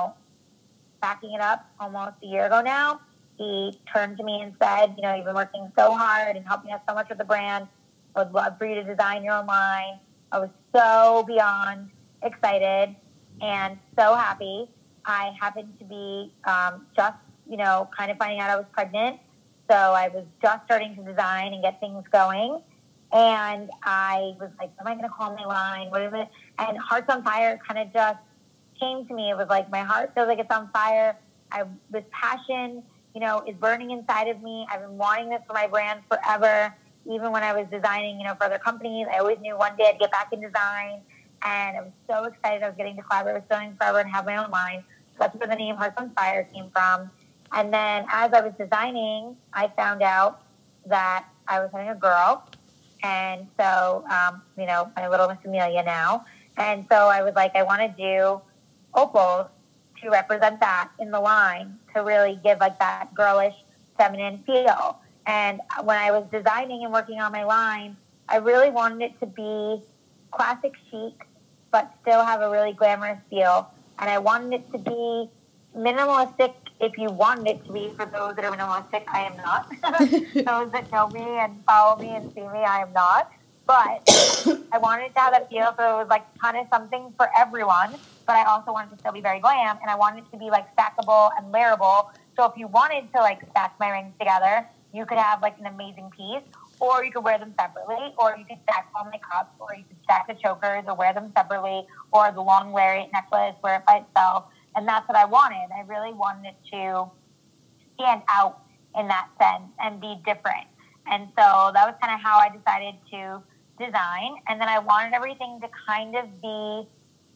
backing it up almost a year ago now, he turned to me and said, you've been working so hard and helping us so much with the brand. I would love for you to design your own line. I was so beyond excited and so happy. I happened to be just, kind of finding out I was pregnant. So I was just starting to design and get things going. And I was like, what am I going to call my line? What is it? And Hearts on Fire kind of just came to me. It was like, my heart feels like it's on fire. This passion, is burning inside of me. I've been wanting this for my brand forever. Even when I was designing, for other companies, I always knew one day I'd get back in design. And I was so excited I was getting to collaborate with Sterling Forever and have my own line. So that's where the name Hearts on Fire came from. And then as I was designing, I found out that I was having a girl. And so, my little Miss Amelia now. And so I was like, I want to do opals to represent that in the line, to really give like that girlish, feminine feel. And when I was designing and working on my line, I really wanted it to be classic chic, but still have a really glamorous feel. And I wanted it to be minimalistic if you wanted it to be. For those that are minimalistic, I am not. Those that know me and follow me and see me, I am not. But I wanted to have that feel, so it was like kind of something for everyone. But I also wanted to still be very glam, and I wanted it to be like stackable and layerable. So if you wanted to like stack my rings together, you could have like an amazing piece, or you could wear them separately, or you could stack all my cups, or you could stack the chokers or wear them separately, or the long lariat necklace, wear it by itself. And that's what I wanted. I really wanted it to stand out in that sense and be different. And so that was kind of how I decided to design. And then I wanted everything to kind of be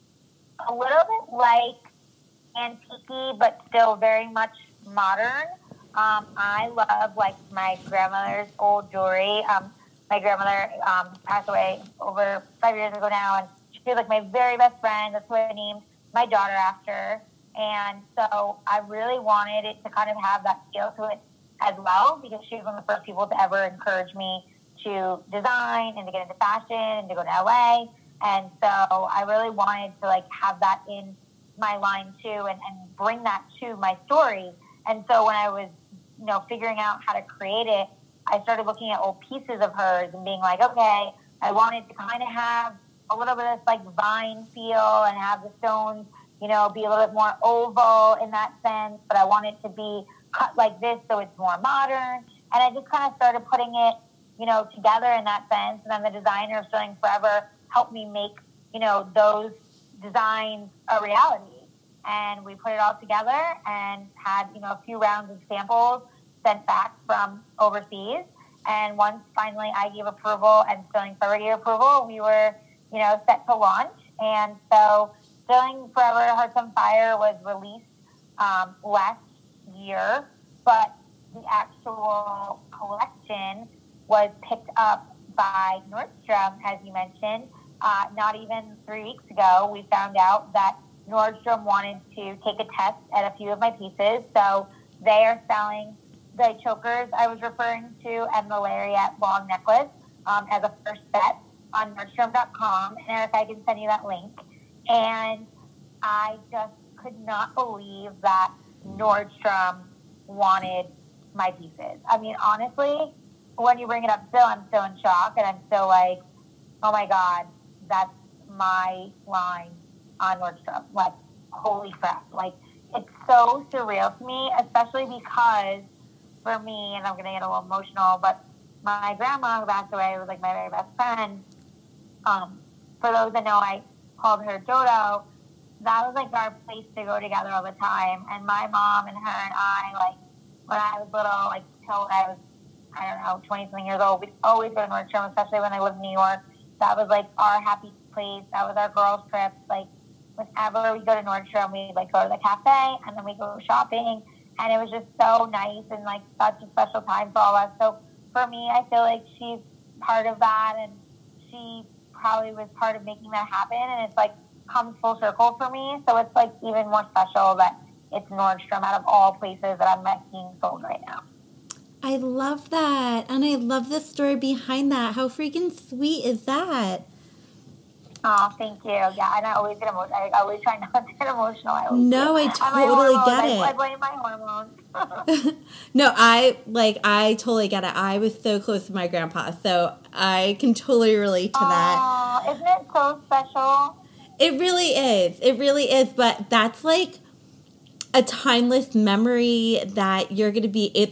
a little bit like antique-y, but still very much modern. I love like my grandmother's old jewelry. My grandmother passed away over 5 years ago now, and she was like my very best friend. That's what I named my daughter after. And so I really wanted it to kind of have that feel to it as well, because she was one of the first people to ever encourage me to design and to get into fashion and to go to LA. And so I really wanted to like have that in my line too, and bring that to my story. And so when I was, figuring out how to create it, I started looking at old pieces of hers and being like, okay, I wanted to kind of have a little bit of like vine feel and have the stones, be a little bit more oval in that sense, but I want it to be cut like this so it's more modern. And I just kind of started putting it, together in that sense. And then the designer of Sterling Forever helped me make, those designs a reality. And we put it all together and had, a few rounds of samples sent back from overseas. And once finally I gave approval and Sterling Forever gave approval, we were, set to launch. And so Sterling Forever Hearts on Fire was released last year, but the actual collection was picked up by Nordstrom, as you mentioned. Not even 3 weeks ago, we found out that Nordstrom wanted to take a test at a few of my pieces. So they are selling the chokers I was referring to and the lariat long necklace as a first set on Nordstrom.com. And Erica, I can send you that link. And I just could not believe that Nordstrom wanted my pieces. I mean, honestly, when you bring it up still, I'm still in shock. And I'm still like, oh my God, that's my line on Nordstrom. Like, holy crap. Like, it's so surreal to me, especially because for me, and I'm going to get a little emotional, but my grandma who passed away was like my very best friend. For those that know, I called her Dodo. That was like our place to go together all the time. And my mom and her and I, like, when I was little, like, till I was, I don't know, 20-something years old, we'd always go to Nordstrom, especially when I lived in New York. That was, like, our happy place. That was our girls' trips. Like, whenever we go to Nordstrom, we'd, like, go to the cafe, and then we go shopping. And it was just so nice and, like, such a special time for all of us. So, for me, I feel like she's part of that, and she probably was part of making that happen. And it's, like, comes full circle for me. So it's, like, even more special that it's Nordstrom out of all places that I'm seeing sold right now. I love that. And I love the story behind that. How freaking sweet is that? Oh, thank you. Yeah, and I always get emotional. I always try not to get emotional. I totally get it. I blame my hormones. No, I totally get it. I was so close to my grandpa, so I can totally relate to that. Isn't it so special? It really is. It really is. But that's like a timeless memory that you're going to be, it's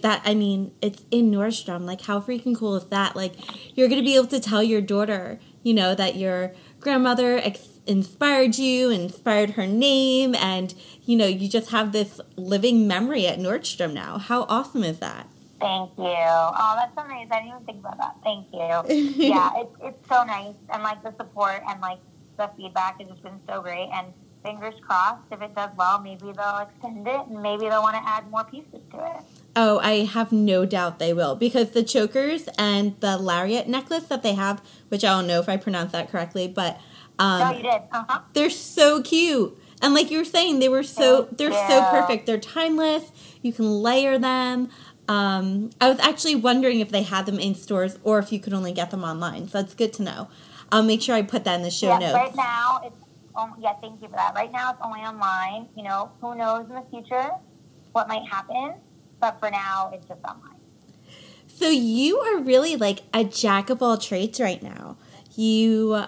in Nordstrom. Like, how freaking cool is that? Like, you're going to be able to tell your daughter, you know, that your grandmother inspired you, inspired her name, and, you know, you just have this living memory at Nordstrom now. How awesome is that? Thank you. Oh, that's so nice. I didn't even think about that. Thank you. Yeah, it's so nice. And, like, the support and, like, the feedback has just been so great. And fingers crossed, if it does well, maybe they'll extend it and maybe they'll want to add more pieces to it. Oh, I have no doubt they will, because the chokers and the lariat necklace that they have, which I don't know if I pronounced that correctly, but no, you did. They're so cute. And like you were saying, they're so perfect. They're timeless. You can layer them. I was actually wondering if they had them in stores or if you could only get them online. So that's good to know. I'll make sure I put that in the show notes. Right now, thank you for that. Right now, it's only online. You know, who knows in the future what might happen. But for now, it's just online. So you are really like a jack of all trades right now. You're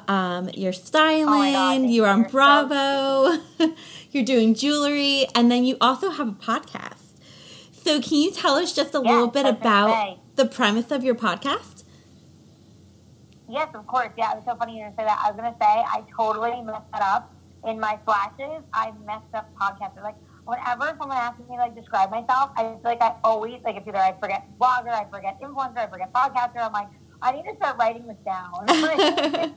styling, you're on Bravo, you're doing jewelry, and then you also have a podcast. So can you tell us just a little bit about the premise of your podcast? Yes, of course. Yeah, it was so funny you say that. I was going to say, I totally messed that up. In my flashes, I messed up podcaster. Like, whenever someone asks me, like, describe myself, I feel like I always, like, it's either I forget blogger, I forget influencer, I forget podcaster. I'm like, I need to start writing this down. And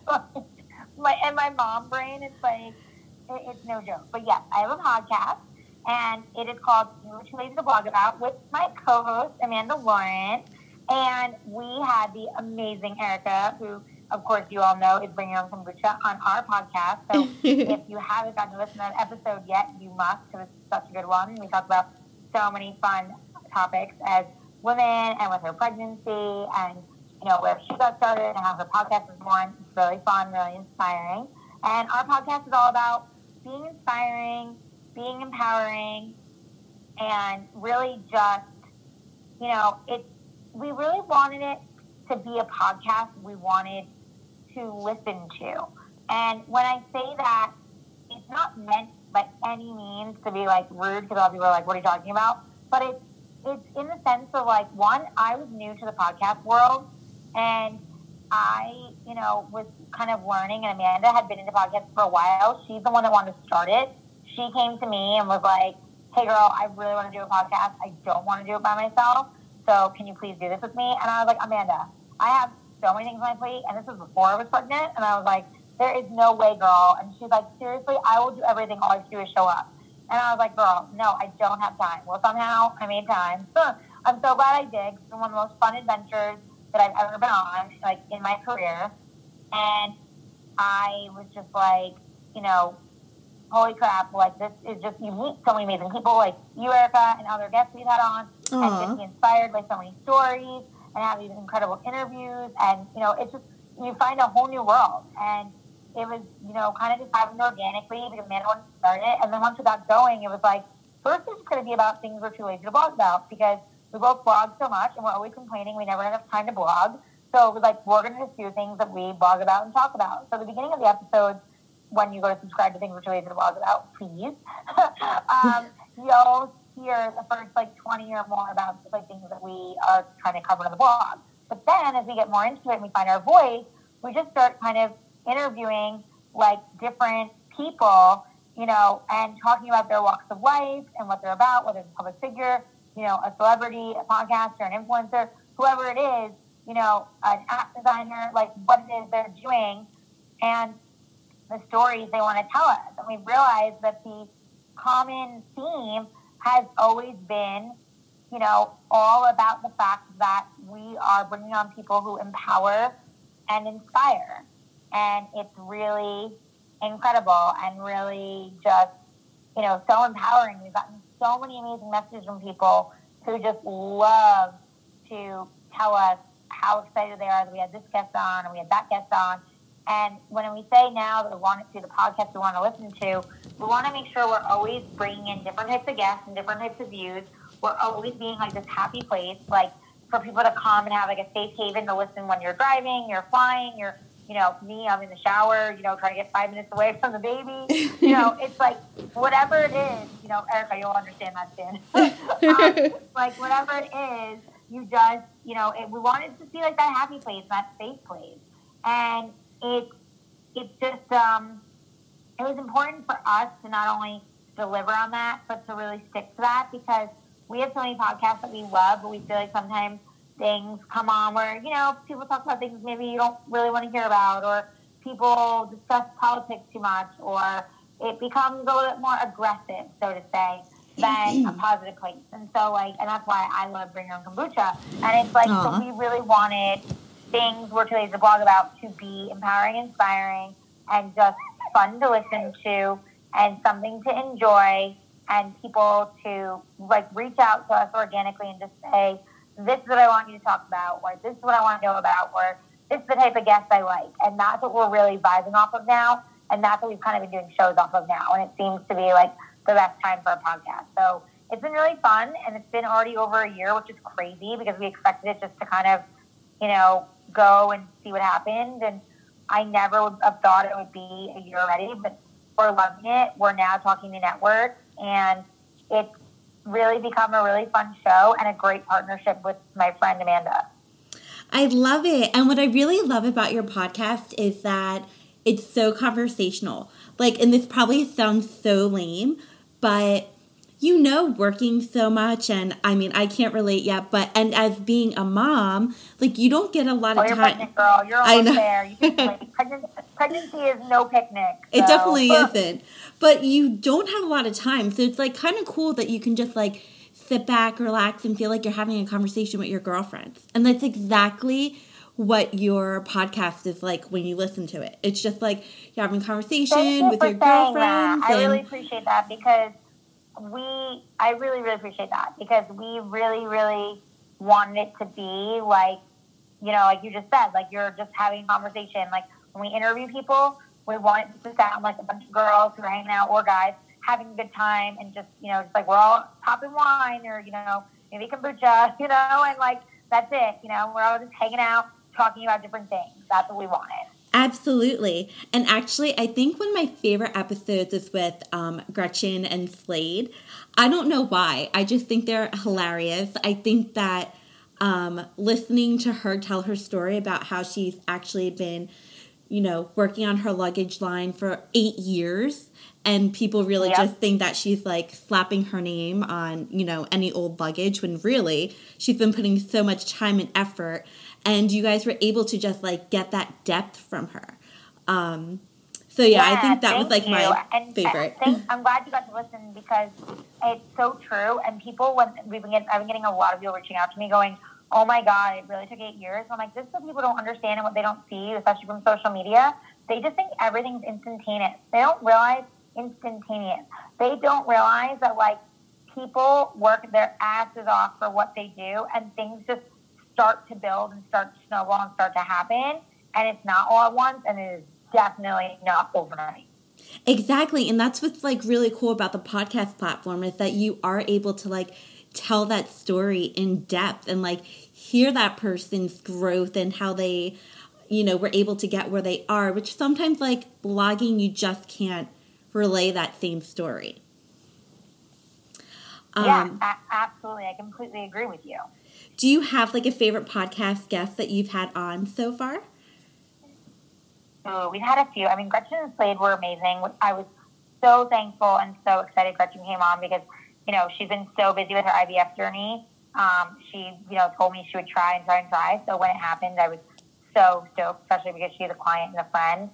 my mom brain, it's like, it's no joke. But yes, I have a podcast, and it is called Too Lazy to Blog About with my co-host, Amanda Lawrence. And we had the amazing Erica, who, of course, you all know is bringing on kombucha on our podcast. So if you haven't gotten to listen to that episode yet, you must, because it's such a good one. We talk about so many fun topics as women and with her pregnancy and, you know, where she got started and how her podcast was born. It's really fun, really inspiring. And our podcast is all about being inspiring, being empowering, and really just, you know, we really wanted it to be a podcast we wanted to listen to. And when I say that, it's not meant by any means to be, like, rude, because a lot of people are like, what are you talking about? But it's in the sense of, like, one, I was new to the podcast world, and I, you know, was kind of learning, and Amanda had been into podcasts for a while. She's the one that wanted to start it. She came to me and was like, hey, girl, I really want to do a podcast. I don't want to do it by myself. So can you please do this with me? And I was like, Amanda, I have so many things on my plate. And this was before I was pregnant. And I was like, there is no way, girl. And she's like, seriously, I will do everything. All I have to do is show up. And I was like, girl, no, I don't have time. Well, somehow I made time. I'm so glad I did. It's been one of the most fun adventures that I've ever been on, like, in my career. And I was just like, you know, holy crap, like this is just, you meet so many amazing people like you, Erica, and other guests we've had on, and just be inspired by so many stories and have these incredible interviews. And, you know, it's just, you find a whole new world. And it was, you know, kind of just happened organically because Amanda wanted to start it. And then once we got going, it was like, first it's going to be about things we're too lazy to blog about because we both blog so much and we're always complaining we never have enough time to blog. So it was like, we're going to just do things that we blog about and talk about. So the beginning of the episodes, when you go to subscribe to things we're too lazy to blog about, please, you'll hear the first like 20 or more about like things that we are trying to cover in the blog. But then as we get more into it and we find our voice, we just start kind of interviewing like different people, you know, and talking about their walks of life and what they're about, whether it's a public figure, you know, a celebrity, a podcaster, an influencer, whoever it is, you know, an app designer, like what it is they're doing and the stories they want to tell us. And we realized that the common theme has always been, you know, all about the fact that we are bringing on people who empower and inspire. And it's really incredible and really just, you know, so empowering. We've gotten so many amazing messages from people who just love to tell us how excited they are that we had this guest on and we had that guest on. And when we say now that we want it to the podcast we want to listen to, we want to make sure we're always bringing in different types of guests and different types of views. We're always being like this happy place, like for people to come and have like a safe haven to listen when you're driving, you're flying, you're, you know, me, I'm in the shower, you know, trying to get 5 minutes away from the baby. You know, it's like whatever it is, you know, Erica, you'll understand that soon. Like whatever it is, you just, you know, we want it to be like that happy place, that safe place. And it's just, it was important for us to not only deliver on that, but to really stick to that because we have so many podcasts that we love, but we feel like sometimes things come on where, you know, people talk about things maybe you don't really want to hear about, or people discuss politics too much, or it becomes a little bit more aggressive, so to say, than a positive place. And so, like, and that's why I love Bring Your Own Kombucha. And it's like, so we really wanted things we're too lazy to blog about to be empowering, inspiring, and just fun to listen to, and something to enjoy, and people to like reach out to us organically and just say, this is what I want you to talk about, or this is what I want to know about, or this is the type of guest I like. And that's what we're really vibing off of now, and that's what we've kind of been doing shows off of now, and it seems to be like the best time for a podcast. So it's been really fun, and it's been already over a year, which is crazy because we expected it just to kind of, you know, go and see what happened, and I never would have thought it would be a year already, but we're loving it. We're now talking to networks, and it's really become a really fun show and a great partnership with my friend Amanda. I love it. And what I really love about your podcast is that it's so conversational. Like, and this probably sounds so lame, but you know, working so much, and I mean, I can't relate yet, but, and as being a mom, like, you don't get a lot of you're time. Pregnant, girl. You're almost there. You can, like, pregnancy is no picnic. So. It definitely isn't. But you don't have a lot of time. So it's, like, kind of cool that you can just, like, sit back, relax, and feel like you're having a conversation with your girlfriends. And that's exactly what your podcast is like when you listen to it. It's just, like, you're having a conversation with your girlfriends. I really appreciate that because I really, really appreciate that because we really, really wanted it to be like, you know, like you just said, like you're just having a conversation. Like when we interview people, we want it to sound like a bunch of girls who are hanging out or guys having a good time and just, you know, just like we're all popping wine or, you know, maybe kombucha, you know, and like that's it. You know, we're all just hanging out, talking about different things. That's what we wanted. Absolutely. And actually, I think one of my favorite episodes is with Gretchen and Slade. I don't know why. I just think they're hilarious. I think that listening to her tell her story about how she's actually been, you know, working on her luggage line for 8 years, and people really just think that she's like slapping her name on, you know, any old luggage when really she's been putting so much time and effort. And you guys were able to just, like, get that depth from her. So, yeah, I think that was, like, my favorite. I'm glad you got to listen because it's so true. And people, I've been getting a lot of people reaching out to me going, oh, my God, it really took 8 years. I'm like, this is what people don't understand and what they don't see, especially from social media. They just think everything's instantaneous. They don't realize instantaneous. They don't realize that, like, people work their asses off for what they do, and things just start to build and start to snowball and start to happen. And it's not all at once, and it is definitely not overnight. Exactly. And that's what's like really cool about the podcast platform is that you are able to like tell that story in depth and like hear that person's growth and how they, you know, were able to get where they are, which sometimes like blogging, you just can't relay that same story. Absolutely. I completely agree with you. Do you have like a favorite podcast guest that you've had on so far? Ooh, we've had a few. I mean, Gretchen and Slade were amazing. I was so thankful and so excited Gretchen came on because, you know, she's been so busy with her IVF journey. She, you know, told me she would try and try and try. So when it happened, I was so stoked, especially because she's a client and a friend.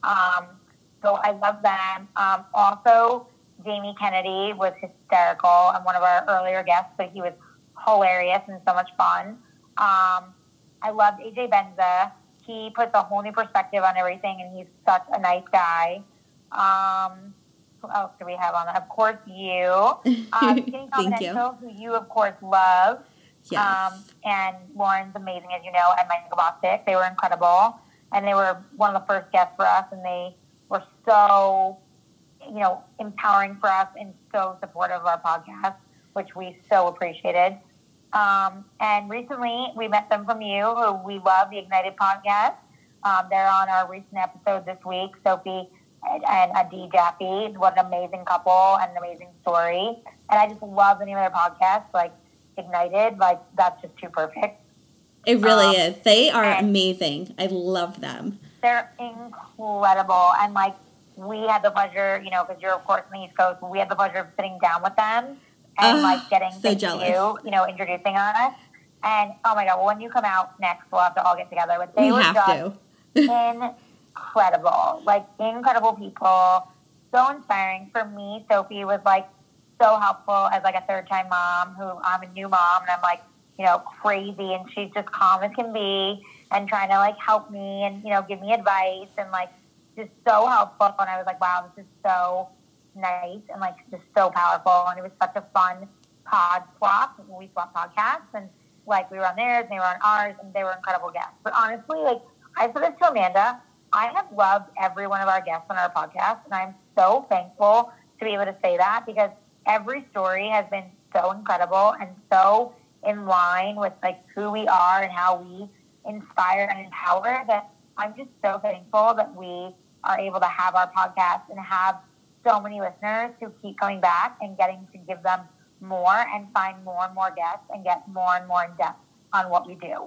So I love them. Also, Jamie Kennedy was hysterical and one of our earlier guests, but he was hilarious and so much fun. I loved AJ Benza. He puts a whole new perspective on everything, and he's such a nice guy. Who else do we have on that? Of course, you. Skinny Confidential, who you, of course, love. Yes. And Lauren's amazing, as you know, and Michael Bostic. They were incredible. And they were one of the first guests for us, and they were so, you know, empowering for us and so supportive of our podcast, which we so appreciated. And recently we met them from you, who we love, the Ignited podcast. They're on our recent episode this week, Sophie and Adi Jaffe. What an amazing couple and an amazing story. And I just love the name of their podcast, like Ignited. Like, that's just too perfect. It really is. They are amazing. I love them. They're incredible. And like, we had the pleasure, you know, because you're of course on the East Coast, we had the pleasure of sitting down with them and like getting so jealous. you know, introducing us. And oh my God, well, when you come out next, we'll have to all get together. But they were just incredible, like incredible people, so inspiring. For me, Sophie was like so helpful as like a third-time mom, who I'm a new mom, and I'm like, you know, crazy, and she's just calm as can be and trying to like help me and, you know, give me advice and like just so helpful. And I was like, wow, this is so nice and like just so powerful. And it was such a fun pod swap. We swap podcasts, and like we were on theirs and they were on ours, and they were incredible guests. But honestly, like I said this to Amanda, I have loved every one of our guests on our podcast, and I'm so thankful to be able to say that because every story has been so incredible and so in line with like who we are and how we inspire and empower, that I'm just so thankful that we are able to have our podcast and have so many listeners who keep coming back and getting to give them more and find more and more guests and get more and more in depth on what we do.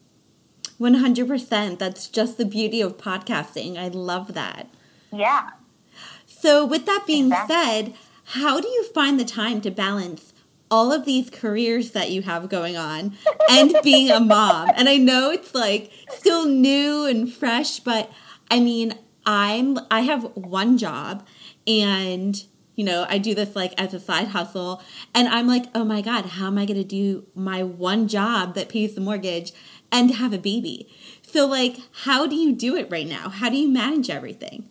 100%. That's just the beauty of podcasting. I love that. Yeah. So with that being said, how do you find the time to balance all of these careers that you have going on and being a mom? And I know it's like still new and fresh, but I mean, I have one job, and you know, I do this like as a side hustle, and I'm like, oh my God, how am I going to do my one job that pays the mortgage and have a baby? So like, how do you do it right now? How do you manage everything?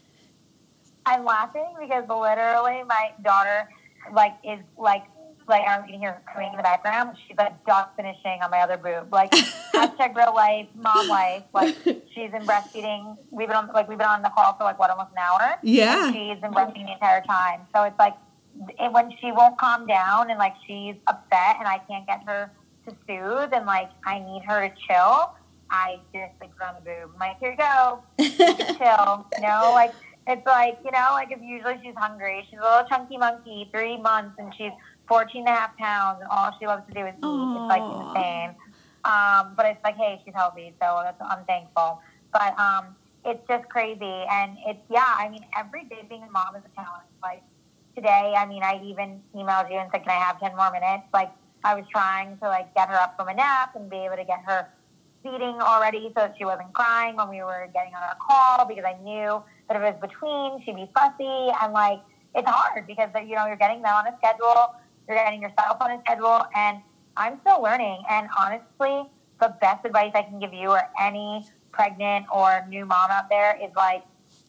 I'm laughing because literally my daughter is I can hear her screaming in the background. She's like just finishing on my other boob. Like hashtag real life, mom life. Like she's in breastfeeding. We've been on the call for like almost an hour. Yeah. And she's been breastfeeding the entire time. So it's like when she won't calm down and like she's upset and I can't get her to soothe and like I need her to chill, I seriously put on the boob. I'm like, here you go. Chill. You know, like it's like, you know, like if usually she's hungry. She's a little chunky monkey, 3 months, and she's 14.5 pounds, and all she loves to do is eat. Aww. It's like insane. But it's like, hey, she's healthy, so I'm thankful. But it's just crazy, and it's I mean, every day being a mom is a challenge. Like today, I mean, I even emailed you and said, can I have 10 more minutes? Like I was trying to like get her up from a nap and be able to get her feeding already so that she wasn't crying when we were getting on our call, because I knew that if it was between, she'd be fussy, and like it's hard because you know you're getting them on a schedule. You're getting yourself on a schedule, and I'm still learning. And honestly, the best advice I can give you or any pregnant or new mom out there is like,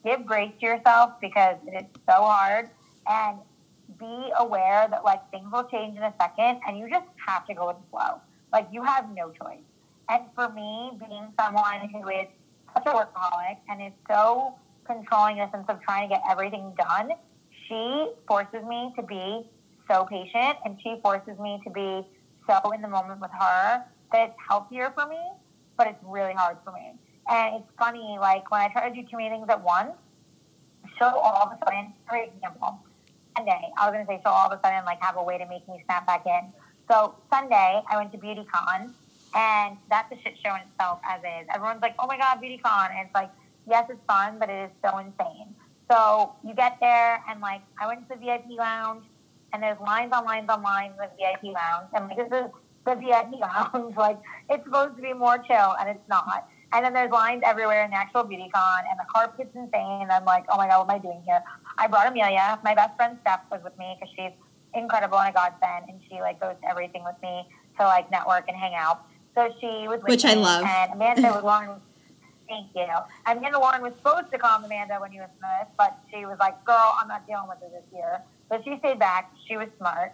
give grace to yourself because it is so hard, and be aware that like things will change in a second and you just have to go with the flow. Like you have no choice. And for me, being someone who is such a workaholic and is so controlling in the sense of trying to get everything done, she forces me to be so patient, and she forces me to be so in the moment with her that it's healthier for me, but it's really hard for me. And it's funny, like when I try to do too many things at once, she'll all of a sudden, for example, Sunday, I was going to say she'll all of a sudden like have a way to make me snap back in. So Sunday, I went to BeautyCon, and that's a shit show in itself as is. Everyone's like, oh my God, BeautyCon. And it's like, yes, it's fun, but it is so insane. So you get there, and like I went to the VIP lounge, and there's lines on lines on lines in the VIP lounge. And like, this is the VIP lounge. Like, it's supposed to be more chill, and it's not. And then there's lines everywhere in the actual BeautyCon, and the carpet's insane. And I'm like, oh my God, what am I doing here? I brought Amelia. My best friend Steph was with me because she's incredible and a godsend, and she like goes to everything with me to like network and hang out. So she was with Which me, I love. And Amanda was Lauren. Thank you. Amanda Lauren was supposed to call Amanda when you were Smith, but she was like, girl, I'm not dealing with it this year. So she stayed back. She was smart.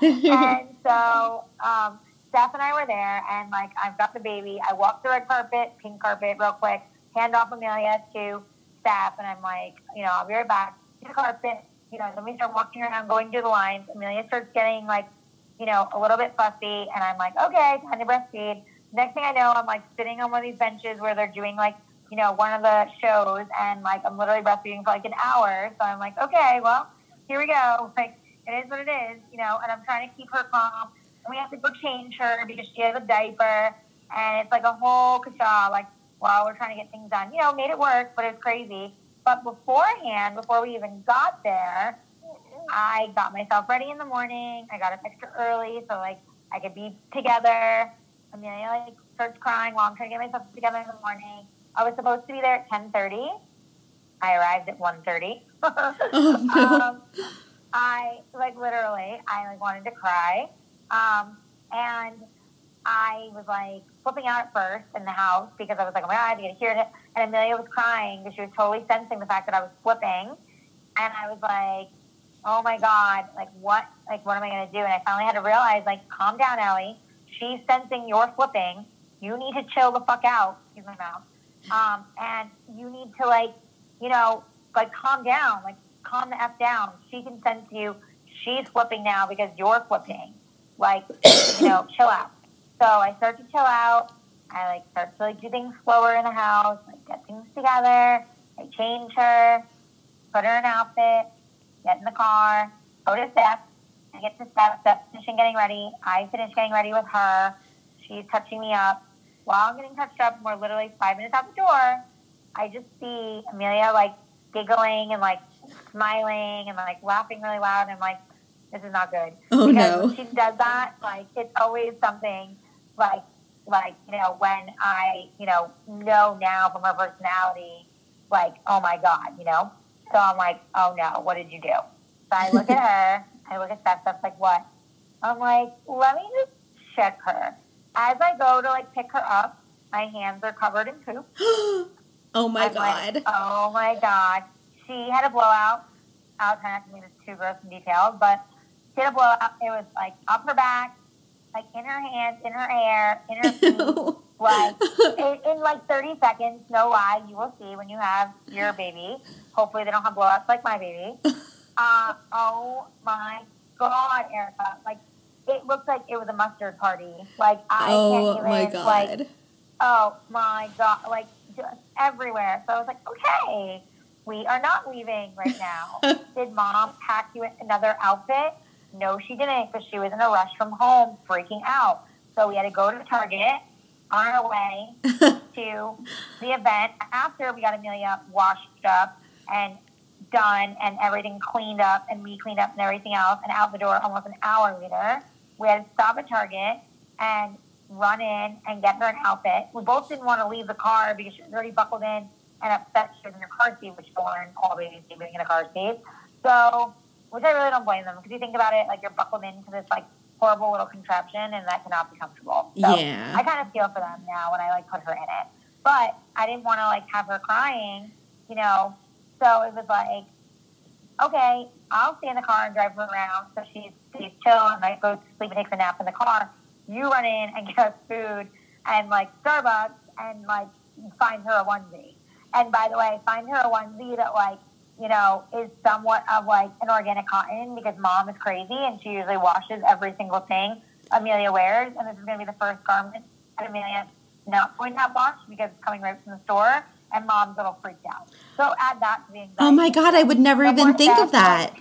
And so Steph and I were there, and like I've got the baby. I walked the red carpet, pink carpet real quick, hand off Amelia to Steph, and I'm like, you know, I'll be right back. To the carpet, you know, then we start walking around, going through the lines. Amelia starts getting like, you know, a little bit fussy, and I'm like, okay, time to breastfeed. Next thing I know, I'm like sitting on one of these benches where they're doing like, you know, one of the shows, and like I'm literally breastfeeding for like an hour. So I'm like, okay, well, here we go. Like, it is what it is, you know, and I'm trying to keep her calm. And we have to go change her because she has a diaper, and it's like a whole kasha, like, while we're trying to get things done. You know, made it work, but it's crazy. But beforehand, before we even got there, I got myself ready in the morning. I got up extra early so like I could be together. Amelia like starts crying while I'm trying to get myself together in the morning. I was supposed to be there at 10:30. I arrived at 1:30. Oh, no. I like literally, I like wanted to cry, and I was like flipping out at first in the house because I was like, oh my God, I have to get here. And Amelia was crying because she was totally sensing the fact that I was flipping, and I was like, oh my God, what am I going to do? And I finally had to realize, like, calm down, Ellie. She's sensing you're flipping. You need to chill the fuck out. Excuse my mouth. And you need to, like, you know, like, calm down. Like, calm the F down. She can sense you. She's flipping now because you're flipping. Like, you know, chill out. So I start to chill out. I, like, start to, like, do things slower in the house. Like, get things together. I change her. Put her in an outfit. Get in the car. Go to Steph. I get to Steph. Steph's finishing getting ready. I finish getting ready with her. She's touching me up. While I'm getting touched up, we're literally 5 minutes out the door. I just see Amelia, like, giggling and, like, smiling and, like, laughing really loud. And I'm like, this is not good. Oh, because no. when she does that, like, it's always something, like, you know, when I, you know now from her personality, like, oh, my God, you know? So I'm like, oh, no, what did you do? So I look at her. I look at Steph. Steph's like, what? I'm like, let me just check her. As I go to, like, pick her up, my hands are covered in poop. Oh, my I'm God. like, oh, my God. She had a blowout. I'll try not to make this too gross and detailed, but she had a blowout. It was, like, up her back, like, in her hands, in her hair, in her feet. Like, in, like, 30 seconds, no lie, you will see when you have your baby. Hopefully they don't have blowouts like my baby. Oh, my God, Erica. Like, it looked like it was a mustard party. Like, I can't even, my God. like, oh, my God. Like, just everywhere. So I was like, okay, we are not leaving right now. Did Mom pack you another outfit? No, she didn't, because she was in a rush from home, freaking out. So we had to go to Target on our way to the event. After we got Amelia washed up and done and everything cleaned up and me cleaned up and everything else and out the door almost an hour later, we had to stop at Target and run in and get her an outfit. We both didn't want to leave the car because she was already buckled in and upset she was in her car seat, which all babies do being in a car seat. So, which I really don't blame them, because you think about it, like, you're buckled into this, like, horrible little contraption, and that cannot be comfortable. So Yeah. I kind of feel for them now when I, like, put her in it. But I didn't want to, like, have her crying, you know, So it was like, okay, I'll stay in the car and drive her around so she's chill and like goes to sleep and takes a nap in the car. You run in and get us food and like Starbucks and like find her a onesie. And by the way, find her a onesie that like, you know, is somewhat of like an organic cotton because mom is crazy and she usually washes every single thing Amelia wears. And this is going to be the first garment that Amelia not going to have washed because it's coming right from the store. And mom's a little freaked out. So add that to the anxiety. Oh my God, I would never even think of that.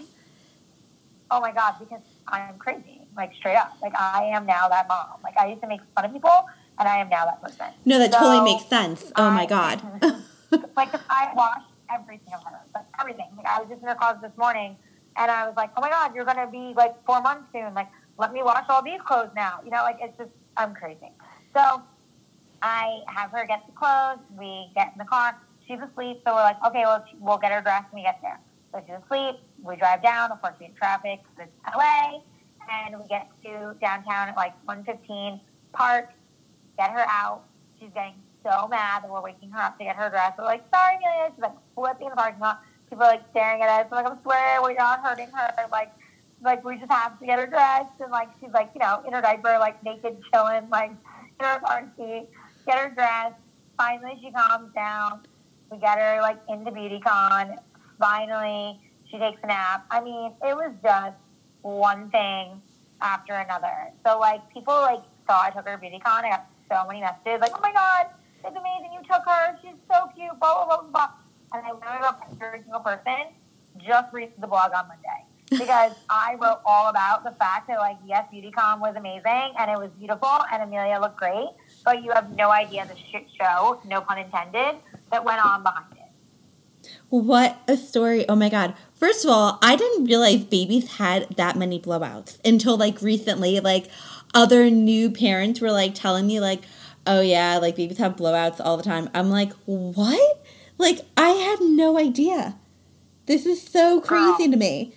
Oh my God, because I'm crazy, like straight up. Like I am now that mom. Like I used to make fun of people, and I am now that person. No, that totally makes sense. Oh my God. Like I washed everything of her, like everything. Like I was just in her closet this morning, and I was like, oh my God, you're gonna be like 4 months soon. Like let me wash all these clothes now. You know, like it's just I'm crazy. So I have her get the clothes. We get in the car. She's asleep, so we're like, okay, well, we'll get her dressed when we get there. So she's asleep. We drive down. Of course, we in traffic. It's LA. And we get to downtown at like 1:15, park, get her out. She's getting so mad that we're waking her up to get her dressed. We're like, sorry, Amelia. She's like flipping in the parking lot. People are like staring at us. I'm like, I swear we're not hurting her. Like we just have to get her dressed. And like she's like, you know, in her diaper, like naked, chilling, like in her car seat. Get her dressed. Finally, she calms down. We get her like into BeautyCon. Finally, she takes a nap. I mean, it was just one thing after another. So like people like saw I took her to BeautyCon. I got so many messages like, oh my God, it's amazing you took her. She's so cute. Blah blah blah blah. And I literally wrote every single person. Just read the blog on Monday because I wrote all about the fact that like yes, BeautyCon was amazing and it was beautiful and Amelia looked great. But you have no idea the shit show, no pun intended, that went on behind it. What a story. Oh my God. First of all, I didn't realize babies had that many blowouts until like recently. Like other new parents were like telling me like, oh yeah, like babies have blowouts all the time. I'm like, what? Like I had no idea. This is so crazy to me.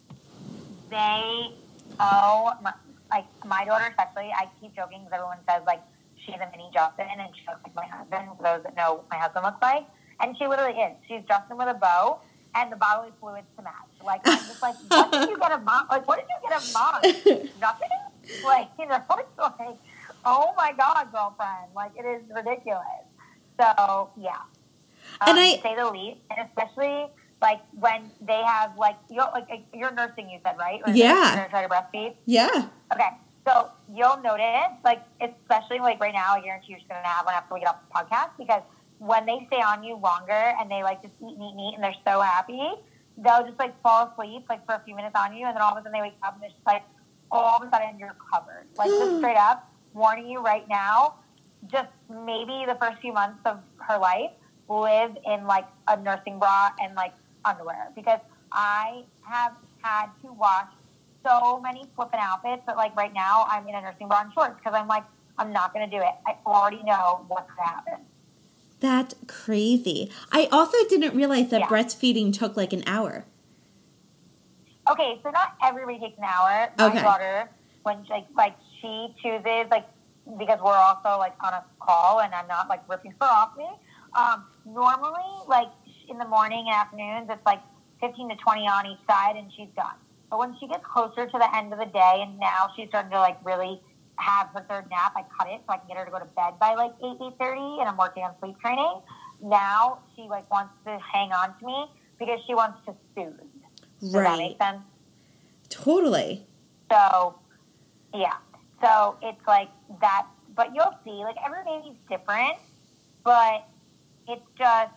Like my daughter especially, I keep joking because everyone says like, she's a mini Justin, and she looks like my husband, for those that know what my husband looks like. And she literally is. She's Justin with a bow and the bodily fluids to match. Like, I'm just like, what did you get of mom? Like, what did you get of mom? Nothing? Like, you know, it's like, oh my God, girlfriend. Like, it is ridiculous. So, yeah. To say the least, and especially, like, when they have, like, you're nursing, you said, right? Or yeah. You're going to try to breastfeed? Yeah. Okay. So you'll notice, like, especially like right now, I guarantee you're just going to have one after we get off the podcast because when they stay on you longer and they like just eat, and they're so happy, they'll just like fall asleep like for a few minutes on you and then all of a sudden they wake up and it's just like all of a sudden you're covered. Like just straight up warning you right now, just maybe the first few months of her life live in like a nursing bra and like underwear because I have had to wash so many flipping outfits that like right now I'm in a nursing bra and shorts because I'm like, I'm not going to do it. I already know what's going to happen. That's crazy. I also didn't realize that breastfeeding took like an hour. Okay, so not everybody takes an hour. My daughter, when she chooses, like, because we're also like on a call and I'm not like ripping her off me. Normally, like in the morning and afternoons, it's like 15 to 20 on each side and she's done. But when she gets closer to the end of the day and now she's starting to like really have her third nap, I cut it so I can get her to go to bed by like 8:30 and I'm working on sleep training. Now she like wants to hang on to me because she wants to soothe. Does that make sense? Totally. So, yeah. So it's like that, but you'll see, like every baby's different, but it's just,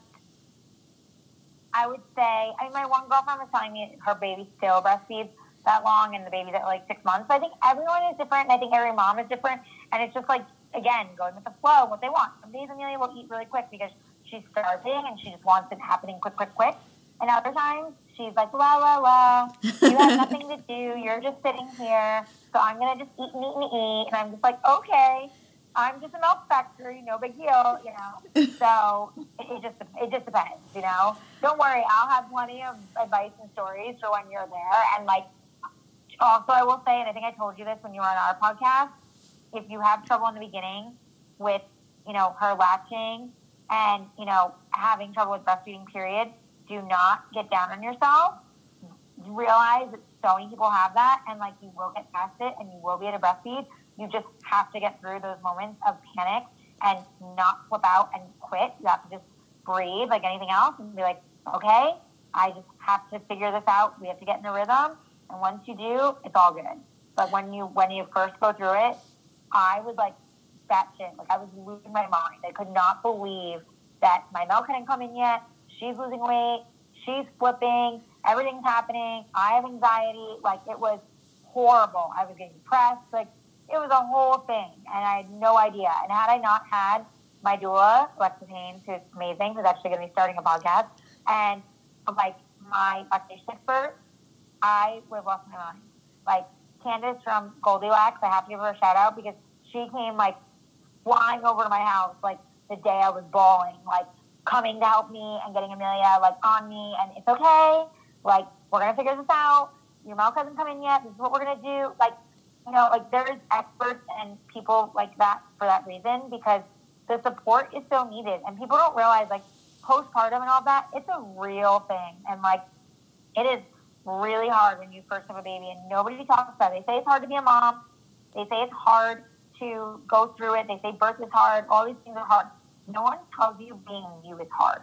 I would say, I mean, my one girlfriend was telling me her baby still breastfeeds that long and the baby's at like 6 months. So I think everyone is different and I think every mom is different. And it's just like, again, going with the flow, what they want. Some days Amelia will eat really quick because she's starving and she just wants it happening quick. And other times she's like, la. You have nothing to do. You're just sitting here. So I'm going to just eat. And I'm just like, okay. I'm just a milk factory, no big deal, you know. So it just depends, you know. Don't worry, I'll have plenty of advice and stories for when you're there. And like, also I will say, and I think I told you this when you were on our podcast, if you have trouble in the beginning with, you know, her latching and, you know, having trouble with breastfeeding period, do not get down on yourself. Realize that so many people have that, and like you will get past it and you will be able to breastfeed. You just have to get through those moments of panic and not flip out and quit. You have to just breathe like anything else and be like, okay, I just have to figure this out. We have to get in a rhythm. And once you do, it's all good. But when you first go through it, I was like batshit. Like I was losing my mind. I could not believe that my milk hadn't come in yet. She's losing weight. She's flipping. Everything's happening. I have anxiety. Like it was horrible. I was getting depressed. Like it was a whole thing. And I had no idea. And had I not had my doula, Alexis Haynes, who's amazing, who's actually going to be starting a podcast, and like my lactation expert, I would have lost my mind. Like Candace from Goldilocks, I have to give her a shout out because she came like flying over to my house like the day I was bawling, like coming to help me and getting Amelia like on me, and it's okay. Like we're gonna figure this out. Your milk hasn't come in yet. This is what we're gonna do. Like like there's experts and people like that for that reason because the support is so needed, and people don't realize like postpartum and all that. It's a real thing, and like it is really hard when you first have a baby and nobody talks about it. They say it's hard to be a mom. They say it's hard to go through it. They say birth is hard. All these things are hard. No one tells you being you is hard.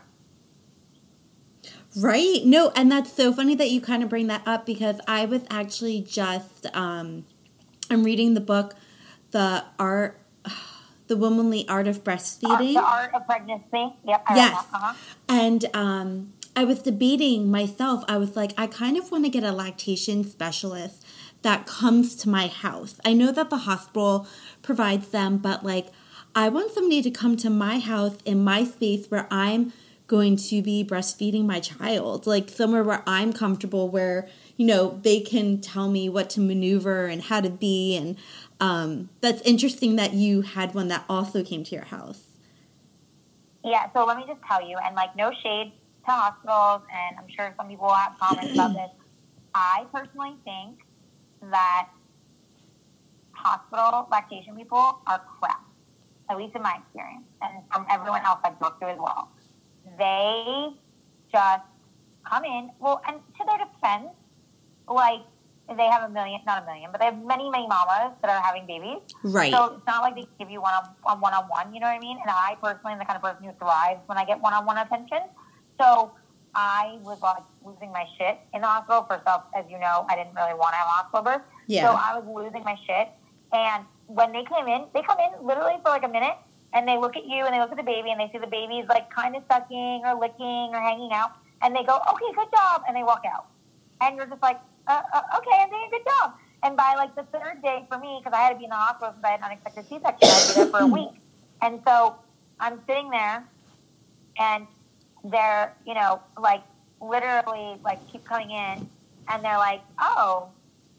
Right. No, and that's so funny that you kind of bring that up because I was actually just, I'm reading the book, The Womanly Art of Breastfeeding. The Art of Pregnancy. Yep. Yes. Uh-huh. And I was debating myself. I was like, I kind of want to get a lactation specialist that comes to my house. I know that the hospital provides them, but like, I want somebody to come to my house in my space where I'm going to be breastfeeding my child, like somewhere where I'm comfortable, where, they can tell me what to maneuver and how to be. And that's interesting that you had one that also came to your house. Yeah, so let me just tell you, and like no shade to hospitals, and I'm sure some people will have comments about this. I personally think that hospital lactation people are crap, at least in my experience, and from everyone else I've talked to as well. They just come in, well, and to their defense, like, they have not a million, but they have many, many mamas that are having babies. Right. So it's not like they give you one-on-one, you know what I mean? And I personally am the kind of person who thrives when I get one-on-one attention. So I was like losing my shit in the hospital. First off, as you know, I didn't really want to have a hospital birth. Yeah. So I was losing my shit. And when they come in literally for like a minute, and they look at you and they look at the baby and they see the baby's like kind of sucking or licking or hanging out. And they go, okay, good job. And they walk out. And you're just like, okay, I'm doing a good job. And by like the third day for me, because I had to be in the hospital since I had an unexpected C-section, I had to be there for a week. And so I'm sitting there and they're, like literally like keep coming in and they're like, oh,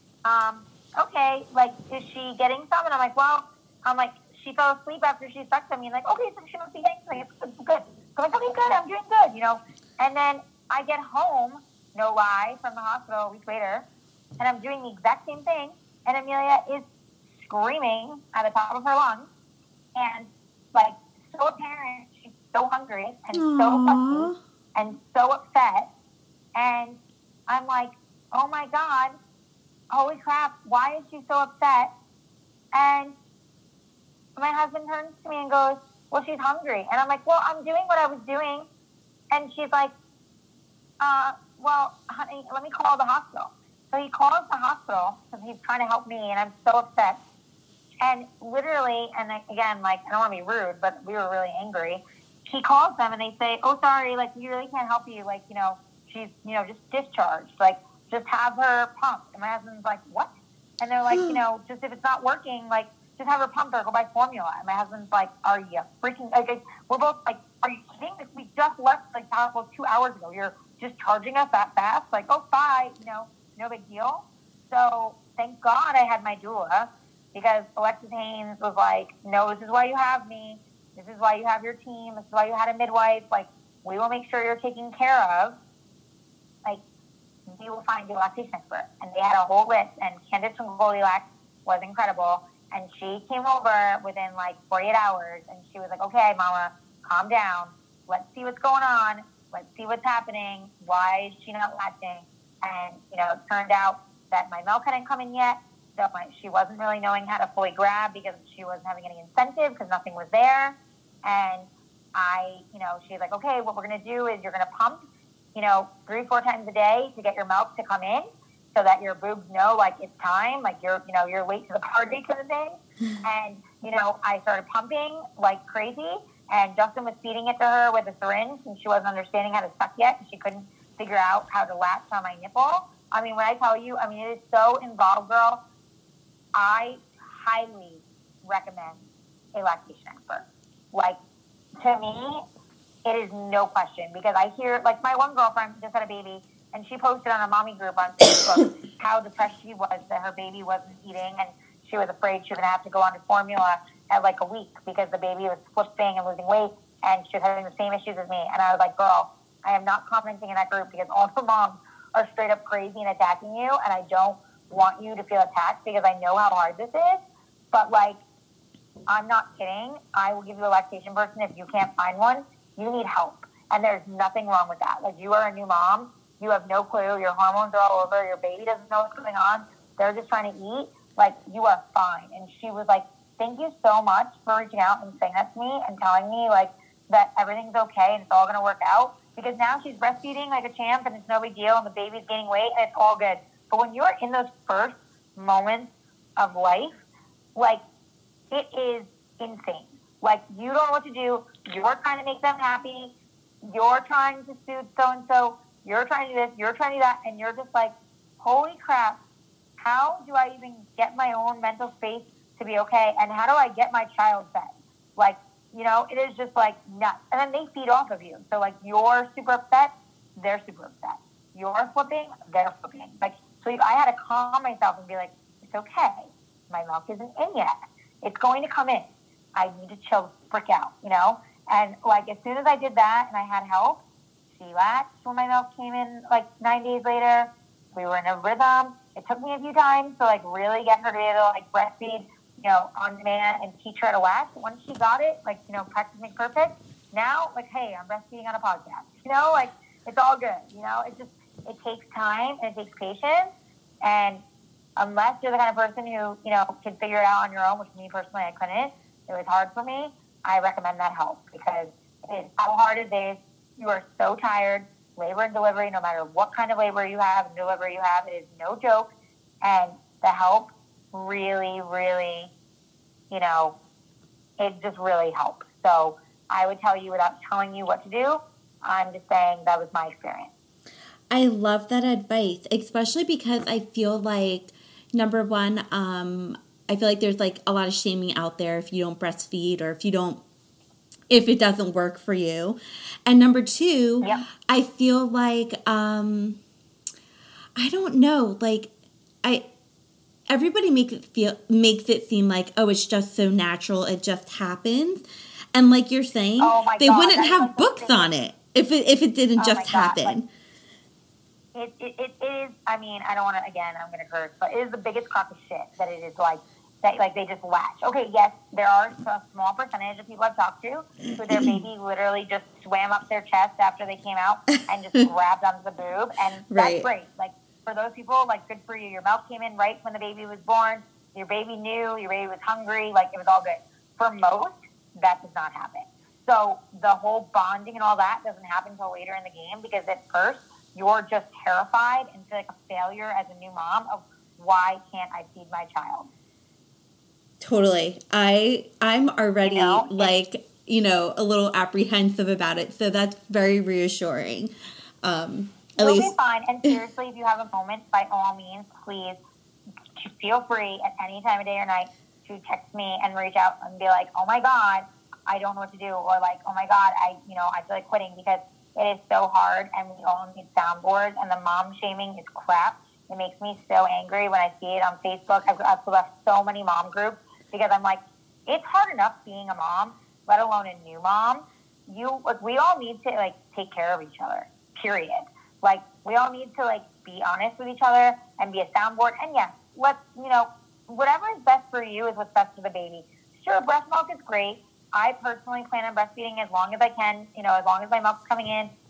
okay, like, is she getting some? And I'm like, well, she fell asleep after she sucked on me. And like, okay, so she must be getting something. It's good. So I'm like, okay, good, I'm doing good, And then I get home, no lie, from the hospital a week later, and I'm doing the exact same thing, and Amelia is screaming at the top of her lungs, and, like, so apparent, she's so hungry, and so fussy, and so upset, and I'm like, oh my God, holy crap, why is she so upset? And my husband turns to me and goes, well, she's hungry. And I'm like, well, I'm doing what I was doing. And she's like, well, honey, let me call the hospital. So he calls the hospital because he's trying to help me, and I'm so upset. And literally, and again, like, I don't want to be rude, but we were really angry. He calls them, and they say, oh, sorry, like, we really can't help you. Like, she's, just discharged. Like, just have her pumped. And my husband's like, what? And they're like, just if it's not working, like, just have her pumped or go buy formula. And my husband's like, are you freaking, like, we're both like, are you kidding? Like, we just left, like, the hospital 2 hours ago. You're just charging us that fast? Like, oh, bye, no big deal. So thank God I had my doula, because Alexis Haynes was like, no, this is why you have me. This is why you have your team. This is why you had a midwife. Like, we will make sure you're taken care of. Like, we will find you a lactation expert. And they had a whole list, and Candace from Goldilocks was incredible. And she came over within, like, 48 hours, and she was like, okay, mama, calm down. Let's see what's going on. let's see what's happening. Why is she not latching? And, it turned out that my milk hadn't come in yet. So she wasn't really knowing how to fully grab because she wasn't having any incentive because nothing was there. And she's like, okay, what we're going to do is you're going to pump, 3-4 times a day to get your milk to come in so that your boobs know, like, it's time, like you're late to the party kind of thing. And, I started pumping like crazy, and Justin was feeding it to her with a syringe, and she wasn't understanding how to suck yet, and she couldn't figure out how to latch on my nipple. I mean, when I tell you, it is so involved, girl. I highly recommend a lactation expert. Like, to me, it is no question, because I hear, like, my one girlfriend just had a baby, and she posted on a mommy group on Facebook how depressed she was that her baby wasn't eating, and she was afraid she was going to have to go on to formula at like a week because the baby was flipping and losing weight, and she was having the same issues as me. And I was like, girl, I am not commenting in that group because all the moms are straight up crazy and attacking you, and I don't want you to feel attacked because I know how hard this is. But, like, I'm not kidding. I will give you a lactation person if you can't find one. You need help. And there's nothing wrong with that. Like, you are a new mom. You have no clue. Your hormones are all over. Your baby doesn't know what's going on. They're just trying to eat. Like, you are fine. And she was like, thank you so much for reaching out and saying that to me and telling me, like, that everything's okay and it's all going to work out. Because now she's breastfeeding like a champ and it's no big deal and the baby's gaining weight and it's all good. But when you're in those first moments of life, like, it is insane. Like, you don't know what to do. You're trying to make them happy. You're trying to soothe so-and-so. You're trying to do this. You're trying to do that. And you're just like, holy crap, how do I even get my own mental space to be okay? And how do I get my child fed? Like, it is just, like, nuts. And then they feed off of you. So, like, you're super upset, they're super upset. You're flipping, they're flipping. Like, so I had to calm myself and be like, it's okay. My milk isn't in yet. It's going to come in. I need to chill the frick out, And, like, as soon as I did that and I had help, she latched when my milk came in, like, 9 days later. We were in a rhythm. It took me a few times to, like, really get her to be able to, like, breastfeed, on demand and teach her to latch. Once she got it, like, practice makes perfect. Now, like, hey, I'm breastfeeding on a podcast. Like, it's all good. It takes time and it takes patience. And unless you're the kind of person who, can figure it out on your own, which me personally, I couldn't. It was hard for me. I recommend that help because it is how hard it is. You are so tired. Labor and delivery, no matter what kind of labor you have and delivery you have, it is no joke. And the help really, really, it just really helps. So I would tell you without telling you what to do. I'm just saying that was my experience. I love that advice, especially because I feel like, number one, I feel like there's, like, a lot of shaming out there if you don't breastfeed or if it doesn't work for you. And number two, yep. I feel like, I don't know, like, everybody makes it seem like, oh, it's just so natural, it just happens. And like you're saying, they wouldn't have books on it if it didn't just happen. Like, it is, I don't want to, again, I'm going to curse, but it is the biggest crock of shit that it is like, that, like, they just latch. Okay, yes, there are a small percentage of people I've talked to who their baby literally just swam up their chest after they came out and just grabbed onto the boob, and that's great. Like, for those people, like, good for you. Your milk came in right when the baby was born. Your baby knew. Your baby was hungry. Like, it was all good. For most, that does not happen. So the whole bonding and all that doesn't happen until later in the game because at first you're just terrified and feel like a failure as a new mom of why can't I feed my child? Totally. I'm already a little apprehensive about it. So that's very reassuring. You'll be fine. And seriously, if you have a moment, by all means, please feel free at any time of day or night to text me and reach out and be like, oh my God, I don't know what to do. Or like, oh my God, I feel like quitting because it is so hard and we all need soundboards and the mom shaming is crap. It makes me so angry when I see it on Facebook. I've left so many mom groups because I'm like, it's hard enough being a mom, let alone a new mom. We all need to, like, take care of each other, period. Like, we all need to, like, be honest with each other and be a soundboard. And yes, whatever is best for you is what's best for the baby. Sure, breast milk is great. I personally plan on breastfeeding as long as I can, as long as my milk's coming in.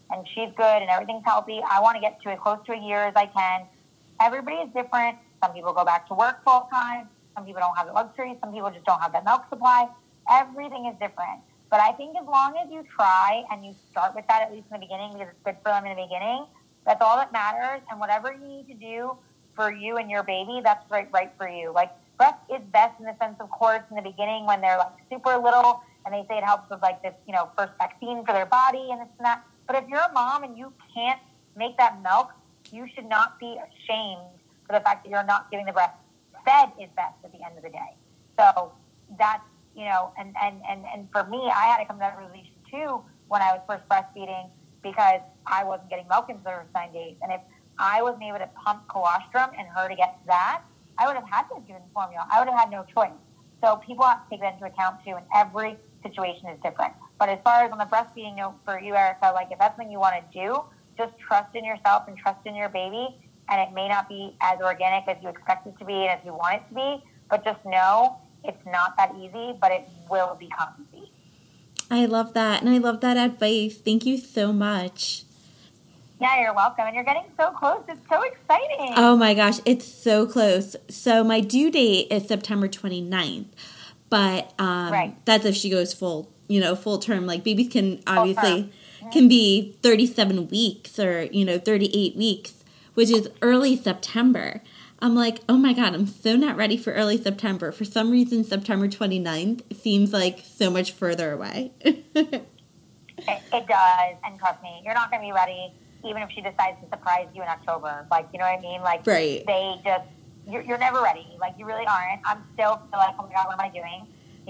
and she's good and everything's healthy. I want to get to as close to a year as I can. Everybody is different. Some people go back to work full time. Some people don't have the luxury. Some people just don't have that milk supply. Everything is different. But I think as long as you try and you start with that, at least in the beginning, because it's good for them in the beginning, that's all that matters. And whatever you need to do for you and your baby, that's right for you. Like, breast is best in the sense, of course, in the beginning when they're like super little and they say it helps with like this, first vaccine for their body and this and that. But if you're a mom and you can't make that milk, you should not be ashamed for the fact that you're not giving the breast. Fed is best at the end of the day. So that's, and for me, I had to come to that realization too when I was first breastfeeding because I wasn't getting milk in the first 9 days. And if I wasn't able to pump colostrum and her to get that, I would have had to have given formula. I would have had no choice. So people have to take that into account too, and every situation is different. But as far as on the breastfeeding note for you, Erica, like if that's something you want to do, just trust in yourself and trust in your baby. And it may not be as organic as you expect it to be and as you want it to be, but just know it's not that easy, but it will become easy. I love that, and I love that advice. Thank you so much. Yeah, you're welcome. And you're getting so close. It's so exciting. Oh my gosh, it's so close. So my due date is September 29th, but right. That's if she goes full term. Like babies can obviously can be 37 weeks or 38 weeks, which is early September. I'm like, oh my God, I'm so not ready for early September. For some reason, September 29th seems like so much further away. It does. And trust me, you're not going to be ready even if she decides to surprise you in October. Like, you know what I mean? Like, right. They just, you're never ready. Like, you really aren't. I'm still like, oh my God, what am I doing?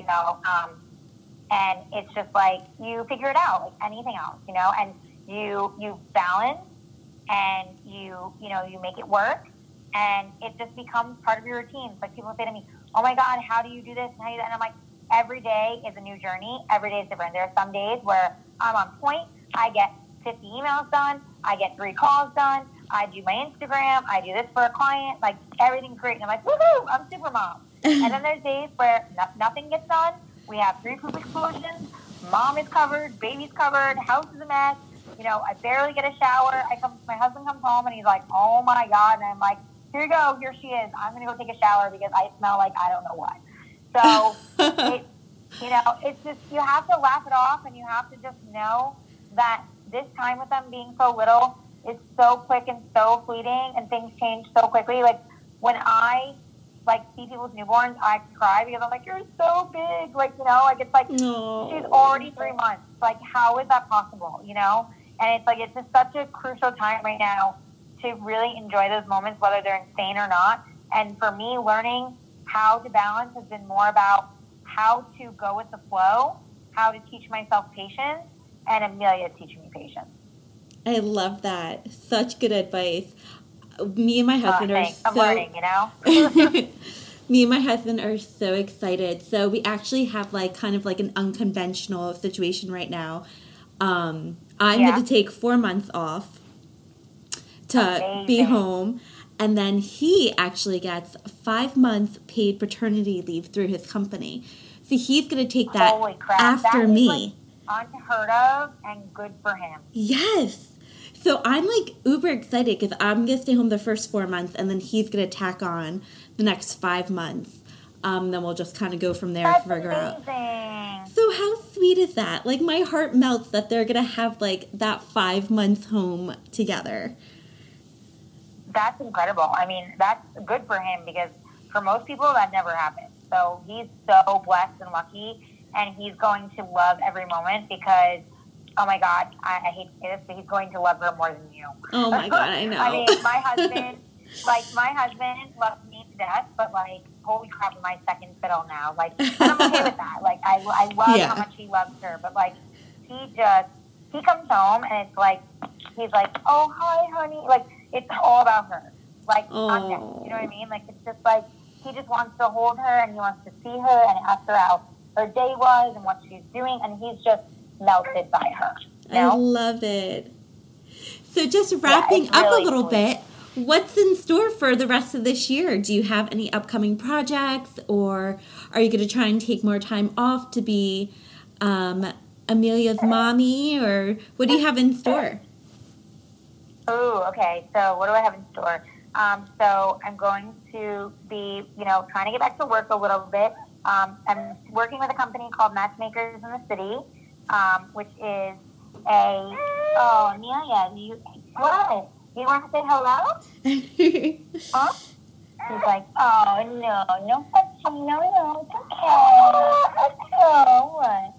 And it's just like, you figure it out, like anything else, and you balance and you make it work. And it just becomes part of your routine. It's like people say to me, oh my God, how do you do this? And how do you do that? And I'm like, every day is a new journey. Every day is different. There are some days where I'm on point. I get 50 emails done. I get 3 calls done. I do my Instagram. I do this for a client. Like, everything's great. And I'm like, woohoo, I'm super mom. And then there's days where nothing gets done. We have 3 poop explosions. Mom is covered. Baby's covered. House is a mess. I barely get a shower. My husband comes home and he's like, oh my God. And I'm like, here you go. Here she is. I'm going to go take a shower because I smell like I don't know what. So, it's just, you have to laugh it off and you have to just know that this time with them being so little is so quick and so fleeting and things change so quickly. Like when I see people's newborns, I cry because I'm like, you're so big. Like, it's like, no. She's already 3 months. Like, how is that possible? And it's like, it's just such a crucial time right now to really enjoy those moments, whether they're insane or not. And for me, learning how to balance has been more about how to go with the flow, how to teach myself patience, and Amelia is teaching me patience. I love that. Such good advice. Me and my husband are so... I'm learning, Me and my husband are so excited. So we actually have kind of an unconventional situation right now. I'm going to take 4 months off to be home. And then he actually gets 5 months paid paternity leave through his company. So he's going to take that after me. Unheard of and good for him. Yes. So I'm uber excited because I'm going to stay home the first 4 months and then he's going to tack on the next 5 months. Then we'll just kind of go from there and figure out. So how sweet is that? My heart melts that they're going to have that 5 months home together. That's incredible. I mean, that's good for him because for most people that never happens. So he's so blessed and lucky, and he's going to love every moment because, oh my God, I hate to say this, but he's going to love her more than you. Oh my God, I know. I mean, my husband loves me to death, but holy crap, am I second fiddle now? And I'm okay with that. I love how much he loves her, but he comes home and it's he's like, oh, hi, honey. It's all about her. On him. You know what I mean? It's just he just wants to hold her and he wants to see her and ask her how her day was and what she's doing, and he's just melted by her. I love it. So just wrapping up a little bit, what's in store for the rest of this year? Do you have any upcoming projects, or are you going to try and take more time off to be Amelia's mommy, or what do you have in store? Oh, okay. So what do I have in store? So I'm going to be, trying to get back to work a little bit. I'm working with a company called Matchmakers in the City, which is oh, Amelia, what? You want to say hello? Huh? He's like, oh, no touching, no, it's okay. Oh, what?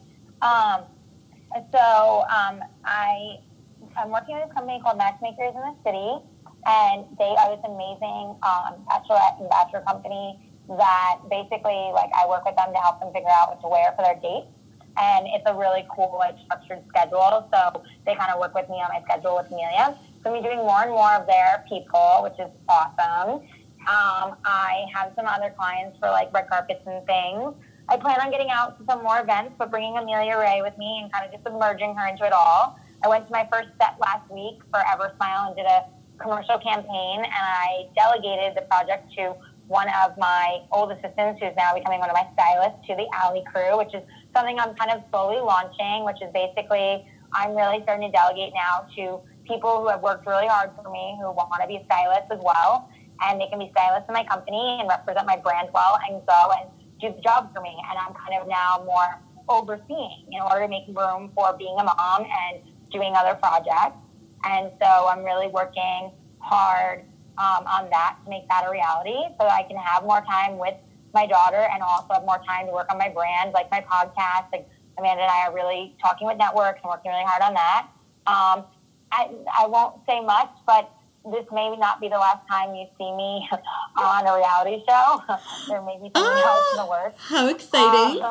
I'm working with a company called Matchmakers in the City, and they are this amazing bachelorette and bachelor company that basically, like, I work with them to help them figure out what to wear for their dates. And it's a really cool, like, structured schedule. So they kind of work with me on my schedule with Amelia. So I'm doing more and more of their people, which is awesome. I have some other clients for, like, red carpets and things. I plan on getting out to some more events, but bringing Amelia Ray with me and kind of just submerging her into it all. I went to my first set last week for Ever Smile and did a commercial campaign, and I delegated the project to one of my old assistants, who's now becoming one of my stylists, to the Alley crew, which is something I'm kind of slowly launching, which is basically I'm really starting to delegate now to people who have worked really hard for me, who want to be stylists as well, and they can be stylists in my company and represent my brand well and go and do the job for me. And I'm kind of now more overseeing in order to make room for being a mom and doing other projects. And so I'm really working hard on that to make that a reality so that I can have more time with my daughter and also have more time to work on my brand, like my podcast. Like Amanda and I are really talking with networks and working really hard on that. I won't say much, but this may not be the last time you see me on a reality show. There may be something else in the works. How exciting.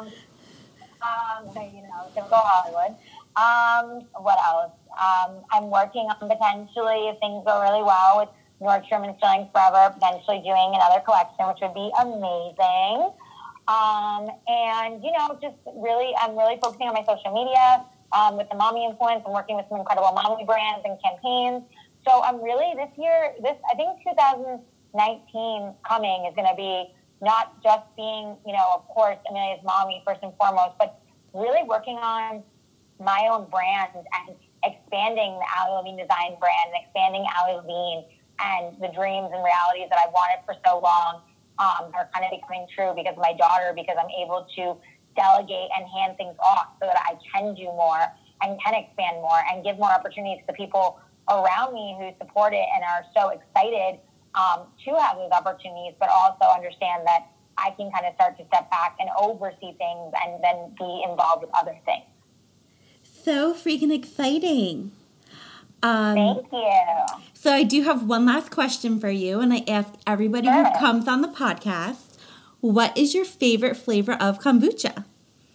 Typical Hollywood. What else? I'm working on potentially, if things go really well, with Nordstrom and Sterling Forever, potentially doing another collection, which would be amazing. And, just really, I'm really focusing on my social media with the mommy influence. I'm working with some incredible mommy brands and campaigns. So I'm really, I think 2019 coming is going to be not just being, of course, Amelia's mommy first and foremost, but really working on my own brand and expanding the Allie Levine design brand and expanding Allie Levine, and the dreams and realities that I wanted for so long are kind of becoming true because of my daughter, because I'm able to delegate and hand things off so that I can do more and can expand more and give more opportunities to people around me who support it and are so excited to have those opportunities, but also understand that I can kind of start to step back and oversee things and then be involved with other things. So freaking exciting. Thank you. So I do have one last question for you, and I ask everybody who comes on the podcast, what is your favorite flavor of kombucha?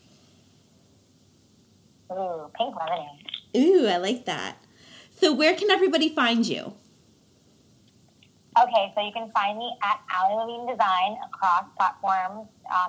Ooh, pink lemonade. Ooh, I like that. So where can everybody find you? Okay, so you can find me at Allie Levine Design across platforms,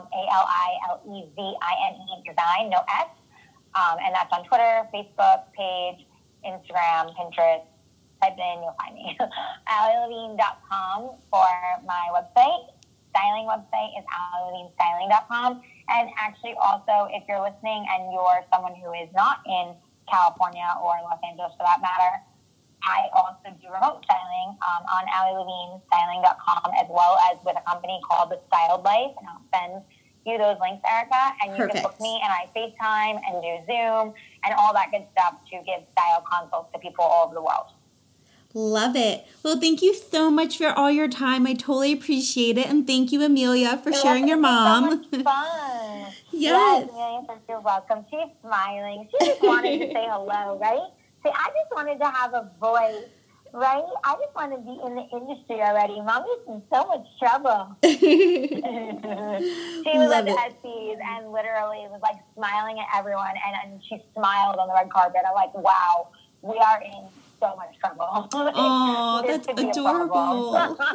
ALILEVINE Design, no S. And that's on Twitter, Facebook page, Instagram, Pinterest. Type it in, you'll find me. AllieLevine.com for my website. Styling website is AllieLevineStyling.com. And actually also, if you're listening and you're someone who is not in California or Los Angeles for that matter, I also do remote styling on AllieLevineStyling.com, as well as with a company called The Styled Life. And I'll send you those links, Erica, and you can book me, and I FaceTime and do Zoom and all that good stuff to give style consults to people all over the world. Love it. Well, thank you so much for all your time. I totally appreciate it. And thank you, Amelia, for sharing your mom. So much fun. Yes. Amelia says you're welcome. She's smiling. She just wanted to say hello, right? See, I just wanted to have a voice, right? I just want to be in the industry already. Mommy's in so much trouble. She was at the Etsy's and literally was like smiling at everyone, and she smiled on the red carpet. I'm like, wow, we are in so much trouble. Oh, that's adorable.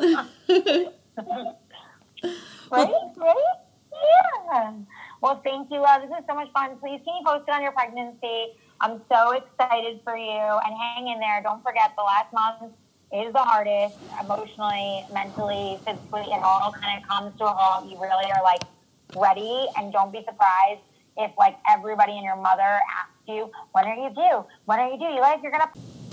Right? Yeah. Well, thank you. This is so much fun. Please keep me posted on your pregnancy. I'm so excited for you. And hang in there. Don't forget, the last month is the hardest, emotionally, mentally, physically. It all kind of comes to a halt. You really are, like, ready. And don't be surprised if, like, everybody and your mother asks you, when are you due? When are you due? You're like, you're going to...